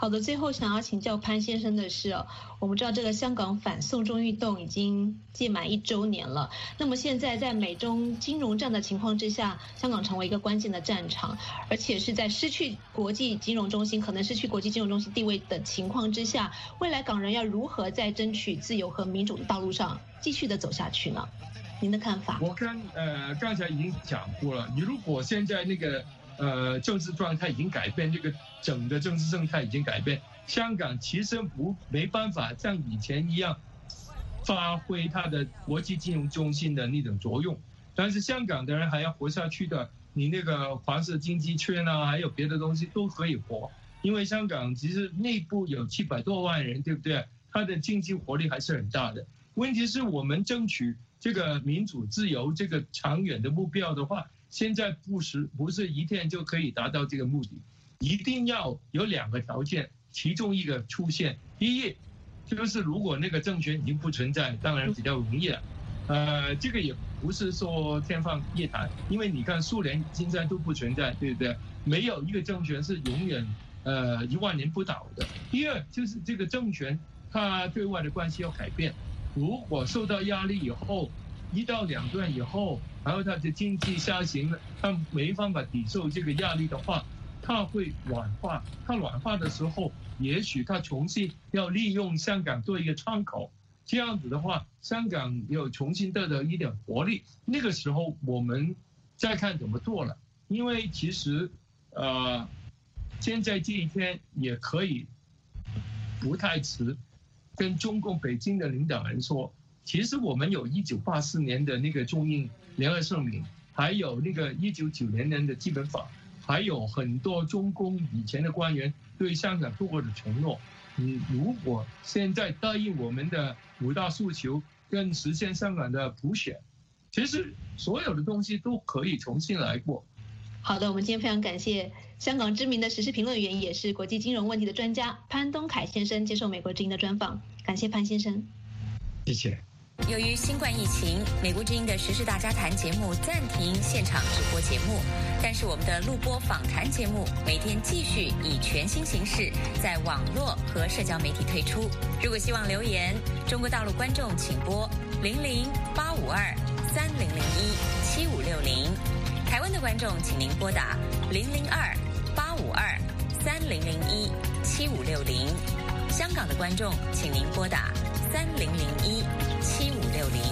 好的，最后想要请教潘先生的是哦，我们知道这个香港反送中运动已经届满一周年了。那么现在在美中金融战的情况之下，香港成为一个关键的战场，而且是在失去国际金融中心，可能失去国际金融中心地位的情况之下，未来港人要如何在争取自由和民主的道路上继续的走下去呢？您的看法？ 我看呃刚才已经讲过了，你如果现在那个。呃，政治状态已经改变，这个整个政治生态已经改变。香港其实不没办法像以前一样发挥它的国际金融中心的那种作用，但是香港的人还要活下去的。你那个黄色经济圈啊，还有别的东西都可以活，因为香港其实内部有七百多万人，对不对？它的经济活力还是很大的。问题是我们争取这个民主自由这个长远的目标的话。现在不是不是一天就可以达到这个目的，一定要有两个条件，其中一个出现。第一，就是如果那个政权已经不存在，当然比较容易了。呃，这个也不是说天方夜谭，因为你看苏联现在都不存在，对不对？没有一个政权是永远呃一万年不倒的。第二，就是这个政权它对外的关系要改变，如果受到压力以后。一到两段以后，然后它的经济下行了，它没办法抵受这个压力的话，它会软化。它软化的时候，也许它重新要利用香港做一个窗口，这样子的话，香港有重新得到一点活力。那个时候我们再看怎么做了，因为其实，呃，现在这一天也可以不太迟，跟中共北京的领导人说。其实我们有一九八四年的那个中英联合声明，还有那个一九九零年的基本法，还有很多中共以前的官员对香港做过的承诺。你如果现在答应我们的五大诉求，跟实现香港的普选，其实所有的东西都可以重新来过。 好的，我们今天非常感谢香港知名的时事评论员，也是国际金融问题的专家潘东凯先生接受美国之音的专访。感谢潘先生， 谢谢。 由于新冠疫情，美国之音的时事大家谈节目暂停现场直播节目，但是我们的录播访谈节目每天继续以全新形式在网络和社交媒体推出。如果希望留言，中国大陆观众请拨零零八五二三零零一七五六零，台湾的观众请您拨打零零二八五二三零零一七五六零，香港的观众请您拨打三零零一七五六零。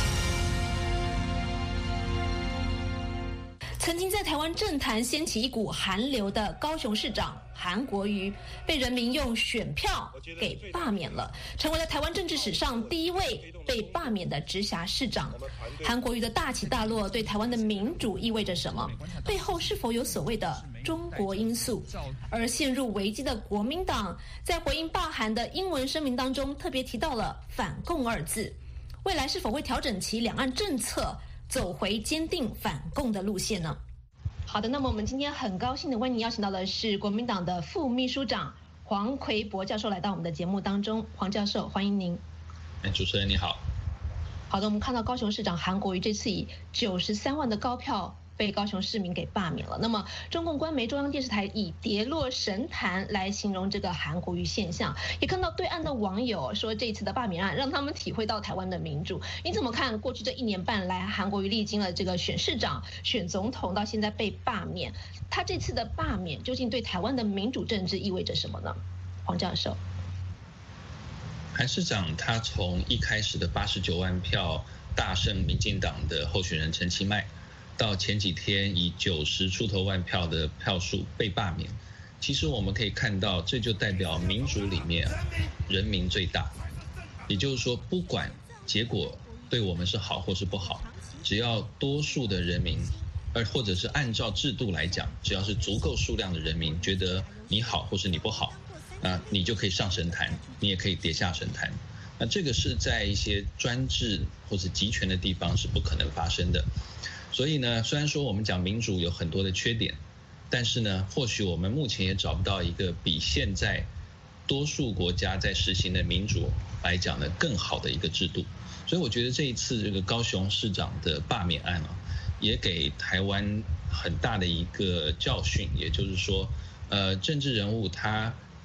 曾经在台湾政坛掀起一股寒流的高雄市长韩国瑜，被人民用选票给罢免了，成为了台湾政治史上第一位被罢免的直辖市长。韩国瑜的大起大落对台湾的民主意味着什么？背后是否有所谓的中国因素？而陷入危机的国民党在回应罢韩的英文声明当中特别提到了反共二字，未来是否会调整其两岸政策，走回坚定反共的路线呢？好的，那么我们今天很高兴的为您邀请到的是国民党的副秘书长黄奎博教授来到我们的节目当中。黄教授，欢迎您。 哎，主持人你好。 好的，我们看到高雄市长韩国瑜这次以九十三万的高票被高雄市民给罢免了。那么中共官媒中央电视台以跌落神坛来形容这个韩国瑜现象，也看到对岸的网友说这次的罢免案让他们体会到台湾的民主。你怎么看过去这一年半来韩国瑜历经了这个选市长、选总统到现在被罢免，他这次的罢免究竟对台湾的民主政治意味着什么呢？黄教授。 韩市长他从一开始的八十九万票大胜民进党的候选人陈其迈，到前几天以九十出头万票的票数被罢免，其实我们可以看到，这就代表民主里面人民最大。也就是说，不管结果对我们是好或是不好，只要多数的人民，而或者是按照制度来讲，只要是足够数量的人民觉得你好或是你不好，那你就可以上神坛，你也可以跌下神坛。那这个是在一些专制或是集权的地方是不可能发生的。所以呢，虽然说我们讲民主有很多的缺点，但是呢，或许我们目前也找不到一个比现在多数国家在实行的民主来讲呢更好的一个制度。所以我觉得这一次这个高雄市长的罢免案啊，也给台湾很大的一个教训，也就是说，呃，政治人物他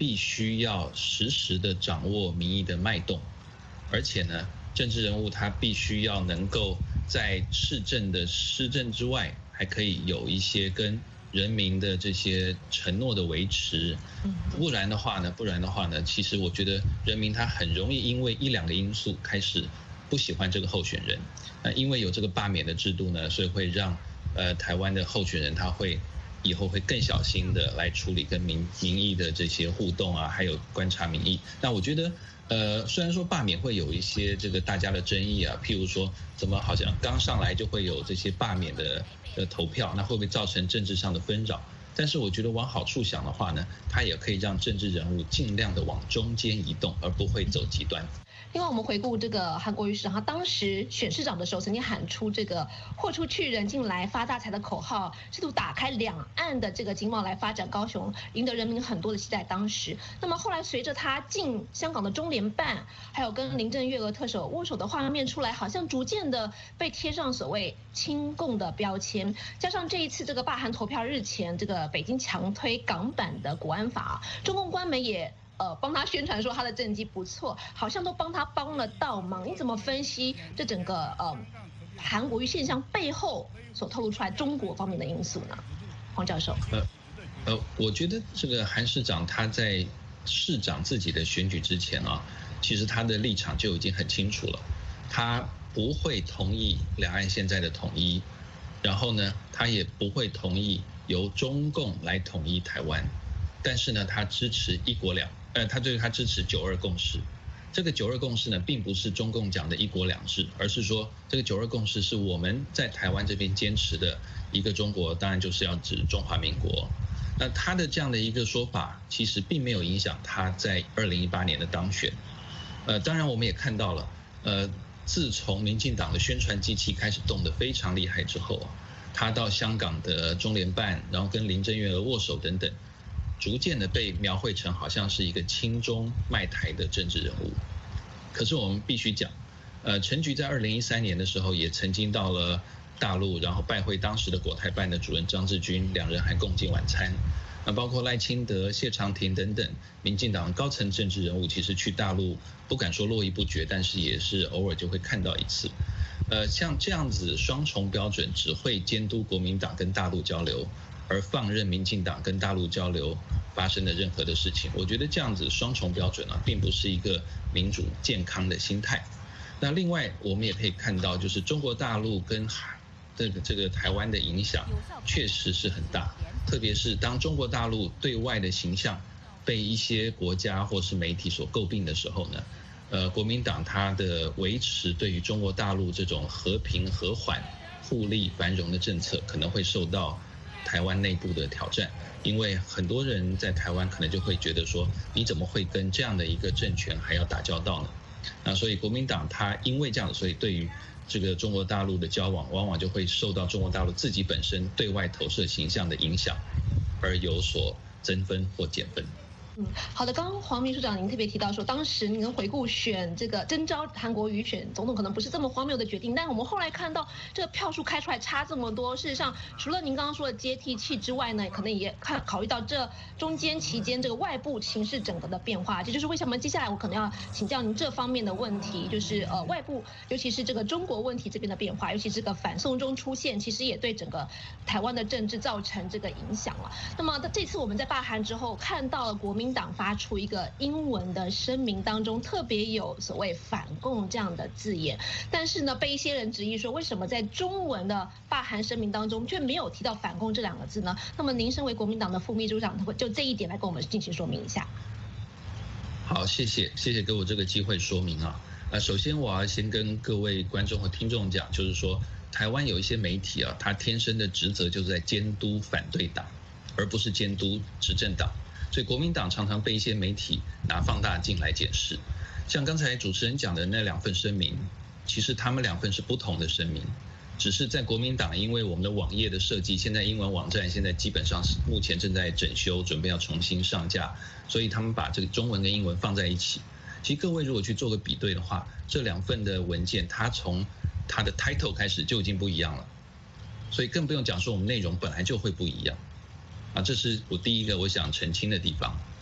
必须要实时的掌握民意的脉动，而且呢，政治人物他必须要能够在市政的施政之外，还可以有一些跟人民的这些承诺的维持。不然的话呢，不然的话呢，其实我觉得人民他很容易因为一两个因素开始不喜欢这个候选人。那因为有这个罢免的制度呢，所以会让呃台湾的候选人他会以后会更小心的来处理跟民民意的这些互动啊，还有观察民意。那我觉得呃虽然说罢免会有一些这个大家的争议啊，譬如说怎么好像刚上来就会有这些罢免的的投票，那会不会造成政治上的纷扰？但是我觉得往好处想的话呢，它也可以让政治人物尽量的往中间移动，而不会走极端。 另外，我们回顾这个韩国瑜市长，他当时选市长的时候，曾经喊出这个“豁出去，人进来，发大财”的口号，试图打开两岸的这个经贸来发展高雄，赢得人民很多的期待。当时，那么后来随着他进香港的中联办，还有跟林郑月娥特首握手的画面出来，好像逐渐的被贴上所谓亲共的标签。加上这一次这个罢韩投票日前，这个北京强推港版的国安法，中共官媒也呃，帮他宣传说他的政绩不错，好像都帮他帮了倒忙。你怎么分析这整个呃韩国瑜现象背后所透露出来中国方面的因素呢？黄教授。 呃呃，我觉得这个韩市长他在市长自己的选举之前啊，其实他的立场就已经很清楚了，他不会同意两岸现在的统一，然后呢，他也不会同意由中共来统一台湾，但是呢，他支持一国两。呃，他就是他支持九二共识，这个九二共识呢，并不是中共讲的一国两制，而是说这个九二共识是我们在台湾这边坚持的一个中国，当然就是要指中华民国。那他的这样的一个说法，其实并没有影响他在二零一八年的当选。呃，当然我们也看到了，呃，自从民进党的宣传机器开始动得非常厉害之后啊，他到香港的中联办，然后跟林郑月娥握手等等。逐渐的被描绘成好像是一个亲中卖台的政治人物，可是我们必须讲，呃，陈菊在二零一三年的时候也曾经到了大陆，然后拜会当时的国台办的主任张志军，两人还共进晚餐。那包括赖清德、谢长廷等等民进党高层政治人物，其实去大陆不敢说络绎不绝，但是也是偶尔就会看到一次。呃，像这样子双重标准，只会监督国民党跟大陆交流，而放任民进党跟大陆交流发生的任何的事情，我觉得这样子双重标准啊，并不是一个民主健康的心态。那另外，我们也可以看到，就是中国大陆跟这个这个台湾的影响确实是很大，特别是当中国大陆对外的形象被一些国家或是媒体所诟病的时候呢，呃，国民党它的维持对于中国大陆这种和平和缓、互利繁荣的政策，可能会受到台湾内部的挑战，因为很多人在台湾可能就会觉得说，你怎么会跟这样的一个政权还要打交道呢？那所以国民党他因为这样，所以对于这个中国大陆的交往，往往就会受到中国大陆自己本身对外投射形象的影响，而有所增分或减分。 嗯，好的。刚刚黄秘书长您特别提到说，当时您回顾选这个征召韩国瑜选总统，可能不是这么荒谬的决定。但我们后来看到这个票数开出来差这么多，事实上除了您刚刚说的接替器之外呢，可能也看考虑到这中间期间这个外部形势整个的变化。这就是为什么接下来我可能要请教您这方面的问题，就是呃外部尤其是这个中国问题这边的变化，尤其这个反送中出现，其实也对整个台湾的政治造成这个影响了。那么这次我们在罢韩之后看到了国民民党发出一个英文的声明，当中特别有所谓反共这样的字眼，但是呢，被一些人质疑说，为什么在中文的罢韩声明当中却没有提到反共这两个字呢？那么您身为国民党的副秘书长，就这一点来跟我们进行说明一下。 好，谢谢，谢谢给我这个机会说明啊。呃，首先我要先跟各位观众和听众讲，就是说，台湾有一些媒体啊，它天生的职责就是在监督反对党，而不是监督执政党。所以国民党常常被一些媒体拿放大镜来检视，像刚才主持人讲的那两份声明，其实他们两份是不同的声明，只是在国民党，因为我们的网页的设计，现在英文网站现在基本上是目前正在整修，准备要重新上架，所以他们把这个中文跟英文放在一起。其实各位如果去做个比对的话，这两份的文件，它从它的 title 开始就已经不一样了，所以更不用讲说我们内容本来就会不一样。啊，这是我第一个我想澄清的地方。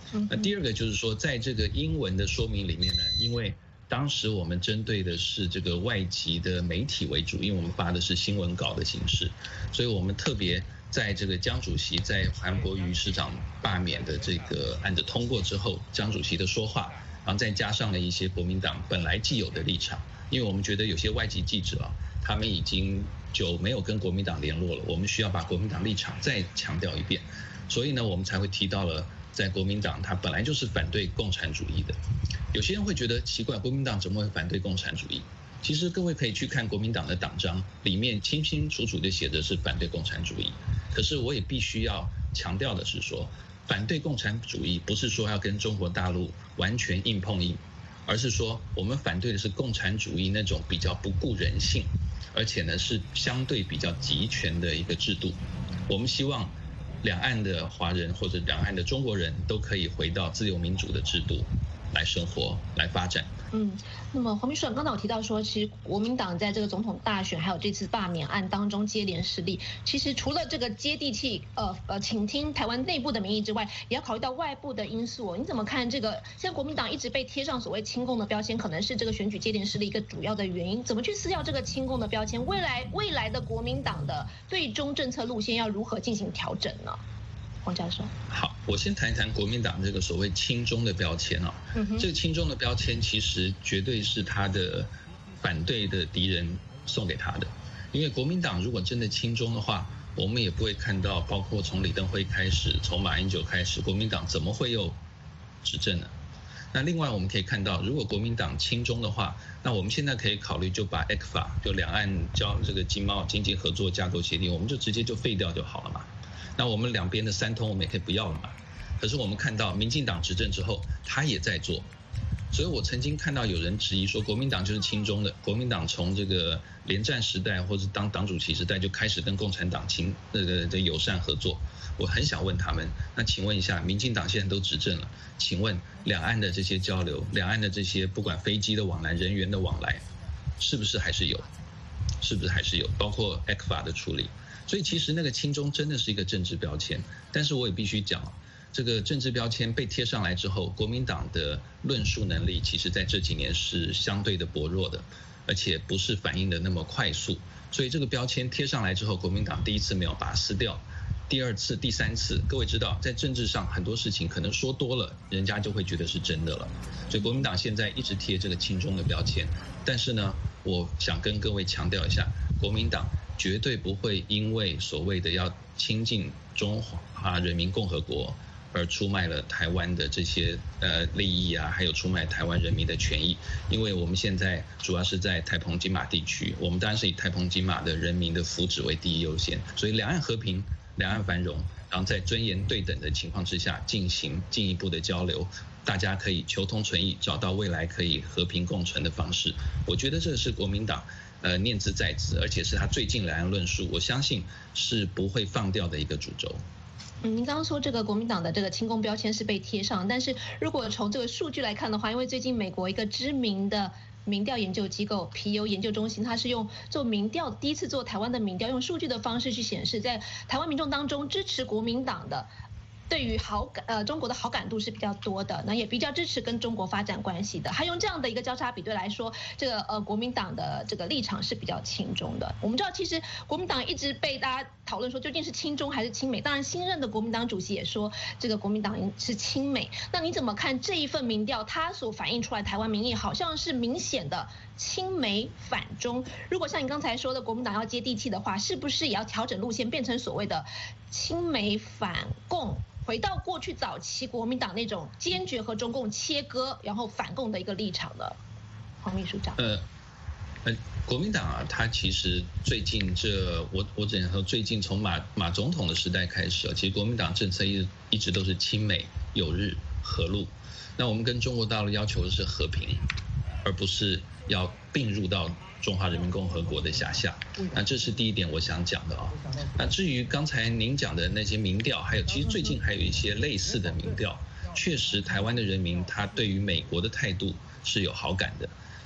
那第二个就是说，在这个英文的说明里面呢，因为当时我们针对的是这个外籍的媒体为主，因为我们发的是新闻稿的形式，所以我们特别在这个江主席在韩国瑜市长罢免的这个案子通过之后，江主席的说话，然后再加上了一些国民党本来既有的立场，因为我们觉得有些外籍记者啊，他们已经久没有跟国民党联络了，我们需要把国民党立场再强调一遍，所以呢，我们才会提到了在国民党他本来就是反对共产主义的。有些人会觉得奇怪，国民党怎么会反对共产主义？其实各位可以去看国民党的党章，里面清清楚楚的写着是反对共产主义。可是我也必须要强调的是说，反对共产主义不是说要跟中国大陆完全硬碰硬，而是说我们反对的是共产主义那种比较不顾人性，而且呢是相对比较集权的一个制度。我们希望两岸的华人或者两岸的中国人都可以回到自由民主的制度来生活、来发展。 嗯，那么黄秘书长刚才有提到说，其实国民党在这个总统大选还有这次罢免案当中接连失利，其实除了这个接地气，呃呃，倾听台湾内部的民意之外，也要考虑到外部的因素。你怎么看这个？现在国民党一直被贴上所谓亲共的标签，可能是这个选举接连失利一个主要的原因。怎么去撕掉这个亲共的标签？未来未来的国民党的最终政策路线要如何进行调整呢？黄教授， 好，我先谈一谈国民党这个所谓亲中的标签啊。嗯、这个亲中的标签其实绝对是他的反对的敌人送给他的，因为国民党如果真的亲中的话，我们也不会看到，包括从李登辉开始，从马英九开始，国民党怎么会有执政呢？那另外我们可以看到，如果国民党亲中的话，那我们现在可以考虑就把 E C F A 就两岸交这个经贸经济合作架构协定，我们就直接就废掉就好了嘛。那我们两边的三通我们也可以不要了嘛。可是我们看到民进党执政之后，他也在做。所以我曾经看到有人质疑说，国民党就是亲中的，国民党从这个连战时代或者当党主席时代就开始跟共产党亲这个的友善合作。我很想问他们，那请问一下，民进党现在都执政了，请问两岸的这些交流，两岸的这些不管飞机的往来、人员的往来，是不是还是有？是不是还是有？包括 E C F A 的处理。所以其实那个亲中真的是一个政治标签，但是我也必须讲，这个政治标签被贴上来之后，国民党的论述能力其实在这几年是相对的薄弱的，而且不是反应的那么快速。所以这个标签贴上来之后，国民党第一次没有把它撕掉，第二次、第三次，各位知道，在政治上很多事情可能说多了，人家就会觉得是真的了。所以国民党现在一直贴这个亲中的标签，但是呢，我想跟各位强调一下，国民党绝对不会因为所谓的要亲近中华人民共和国而出卖了台湾的这些呃利益啊，还有出卖台湾人民的权益。因为我们现在主要是在台澎金马地区，我们当然是以台澎金马的人民的福祉为第一优先，所以两岸和平、两岸繁荣，然后在尊严对等的情况之下进行进一步的交流，大家可以求同存异，找到未来可以和平共存的方式。我觉得这是国民党呃念兹在兹，而且是他最近两岸论述，我相信是不会放掉的一个主轴。 嗯，您刚刚说这个国民党的这个亲共标签是被贴上，但是如果从这个数据来看的话，因为最近美国一个知名的民调研究机构皮尤研究中心，它是用做民调第一次做台湾的民调，用数据的方式去显示，在台湾民众当中支持国民党的，对于好感呃中国的好感度是比较多的，那也比较支持跟中国发展关系的。还用这样的一个交叉比对来说，这个呃国民党的这个立场是比较亲中的。我们知道，其实国民党一直被大家讨论说究竟是亲中还是亲美。当然，新任的国民党主席也说这个国民党是亲美。那你怎么看这一份民调？它所反映出来台湾民意好像是明显的亲美反中。如果像你刚才说的，国民党要接地气的话，是不是也要调整路线，变成所谓的亲美反共？回到过去早期国民党那种坚决和中共切割，然后反共的一个立场的，黄秘书长。 呃，呃，国民党啊，它其实最近这我我只能说，最近从马马总统的时代开始啊，其实国民党政策一一直都是亲美、友日、和陆。那我们跟中国大陆要求的是和平，而不是要并入到中华人民共和国的辖下。那这是第一点我想讲的啊。那至于刚才您讲的那些民调，还有其实最近还有一些类似的民调，确实台湾的人民他对于美国的态度是有好感的。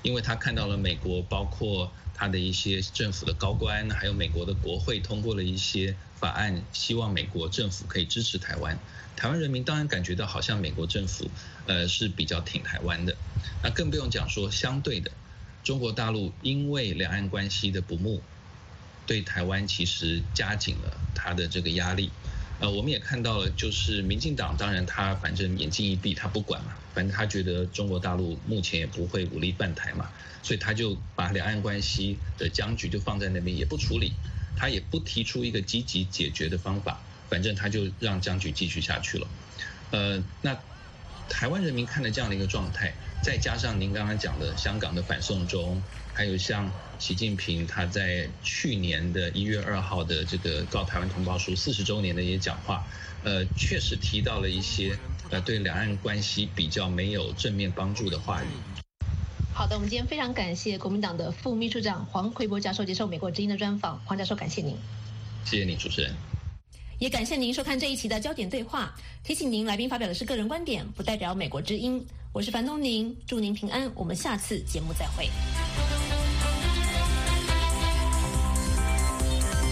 因为他看到了美国包括他的一些政府的高官，还有美国的国会通过了一些法案，希望美国政府可以支持台湾。台湾人民当然感觉到好像美国政府呃是比较挺台湾的，那更不用讲说相对的，中国大陆因为两岸关系的不睦，对台湾其实加紧了他的这个压力。呃，我们也看到了，就是民进党当然他反正眼睛一闭，他不管嘛，反正他觉得中国大陆目前也不会武力犯台嘛，所以他就把两岸关系的僵局就放在那边，也不处理，他也不提出一个积极解决的方法，反正他就让僵局继续下去了。呃，那台湾人民看了这样的一个状态，再加上您刚刚讲的香港的反送中，还有像习近平他在去年的一月二号的这个告台湾同胞书四十周年的一些讲话，呃，确实提到了一些呃对两岸关系比较没有正面帮助的话语。 好的，我们今天非常感谢国民党的副秘书长黄奎博教授接受美国之音的专访。黄教授，感谢您。 谢谢你，主持人。 也感谢您收看这一期的焦点对话。提醒您，来宾发表的是个人观点，不代表美国之音。我是樊东宁，祝您平安，我们下次节目再会。